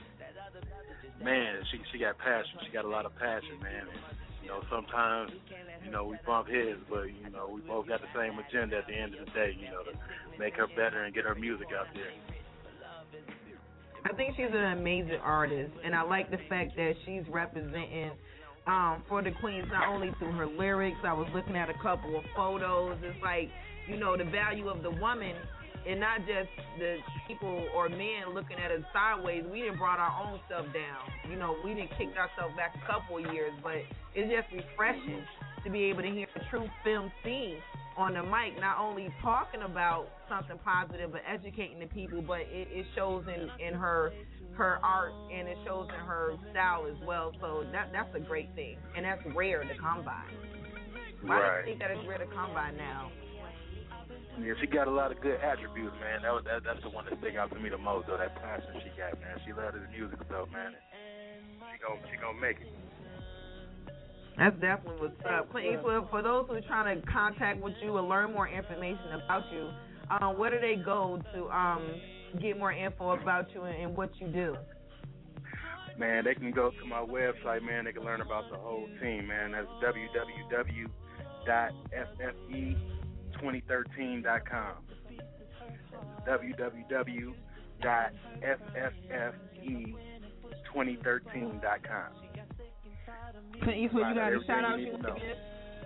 Man, she she got passion. She got a lot of passion, man. And, you know, sometimes, you know, we bump heads, but, you know, we both got the same agenda at the end of the day, you know, to make her better and get her music out there. I think she's an amazing artist, and I like the fact that she's representing um, for the Queens not only through her lyrics. I was looking at a couple of photos. It's like, you know, the value of the woman and not just the people or men looking at us sideways. We done brought our own stuff down. You know, we done kicked ourselves back a couple of years, but it's just refreshing to be able to hear a true film scene on the mic, not only talking about something positive but educating the people, but it, it shows in, in her her art and it shows in her style as well. So that that's a great thing, and that's rare to come by. Why Right. do you think that it's rare to come by now? Yeah, she got a lot of good attributes, man. That, was, that that's the one that stick out to me the most, though. That passion she got, man. She loves the music stuff, man. She gon' she gonna make it. That's definitely what's up. Clint Eastwood, for those who are trying to contact with you and learn more information about you, um, where do they go to um, get more info about you and, and what you do? Man, they can go to my website, man. They can learn about the whole team, man. That's w w w dot f f e twenty thirteen dot com. w w w dot f f f e twenty thirteen dot com. Clint Eastwood, you got any shout outs you want to give?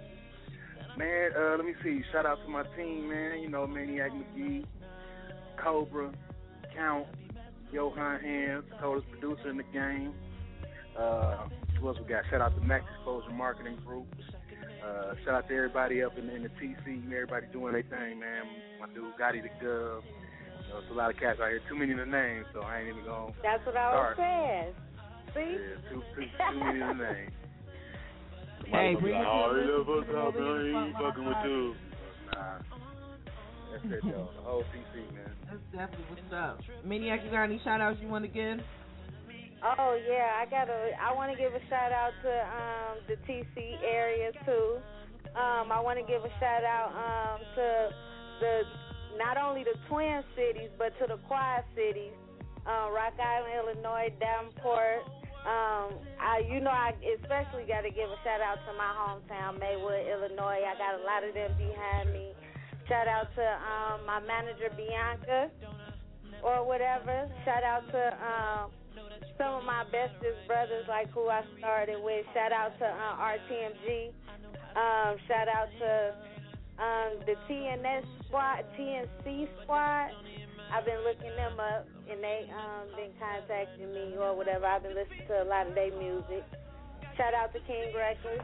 Man, uh, let me see. Shout out to my team, man. You know, Maniac McGee, Cobra, Count, Johan Hands, coldest producer in the game. Uh, who else we got? Shout out to Max Exposure Marketing Group. Uh, shout out to everybody up in, in the T C. Everybody doing their thing, man. My dude Gotti the Gov. You know, it's a lot of cats out here. Too many to name, so I ain't even going to That's what I was saying. See? Yeah, too, too, too many to name. Hey, bring it oh, to he the love us out, man. He ain't fucking with you. Nah. That's it, though. The whole T C, man. That's definitely what's up. Maniac, you got any shout outs you want to give? Oh yeah, I gotta. I want to give a shout out to um, the T C area too. Um, I want to give a shout out um, to the not only the Twin Cities but to the Quad Cities, uh, Rock Island, Illinois, Davenport. Um, I, you know, I especially got to give a shout out to my hometown, Maywood, Illinois. I got a lot of them behind me. Shout out to um, my manager Bianca or whatever. Shout out to um, some of my bestest brothers, like who I started with. Shout out to uh, R T M G. Um, shout out to um, the T N S squad, T N C squad. I've been looking them up, and they um, been contacting me or whatever. I've been listening to a lot of their music. Shout out to King Records,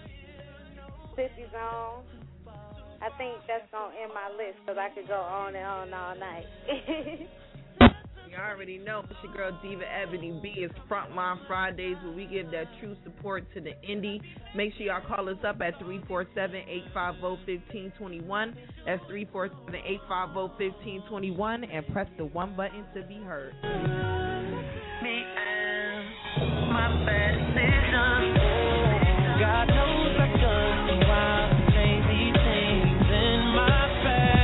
Sissy Zone. I think that's going to end my list because I could go on and on all night. You already know it's your girl Diva Ebony B. It's Frontline Fridays where we give that true support to the indie. Make sure y'all call us up at three four seven, eight five zero, one five two one. That's three four seven, eight five zero, one five two one and press the one button to be heard. Me and my bad decision. God knows I've done some wild, crazy things in my past.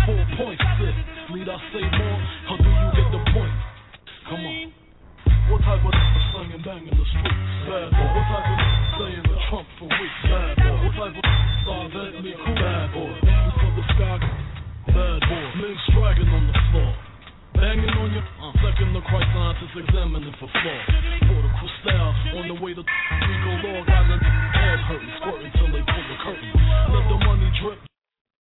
four points, sis. Need I say more, or do you get the point? Come on. What type of slinging bang in the streets? Bad boy. What type of stay in the trunk for weeks? Bad boy. What type of stars that me cool? Bad boy. Aim for the sky. Bad boy. Men striking on the floor. Banging on your uh, second the Christ scientists examining for flaws. Protocol style on the way to Rico Law. Got the head hurting, squirting till they pull the curtain. Let the money drip.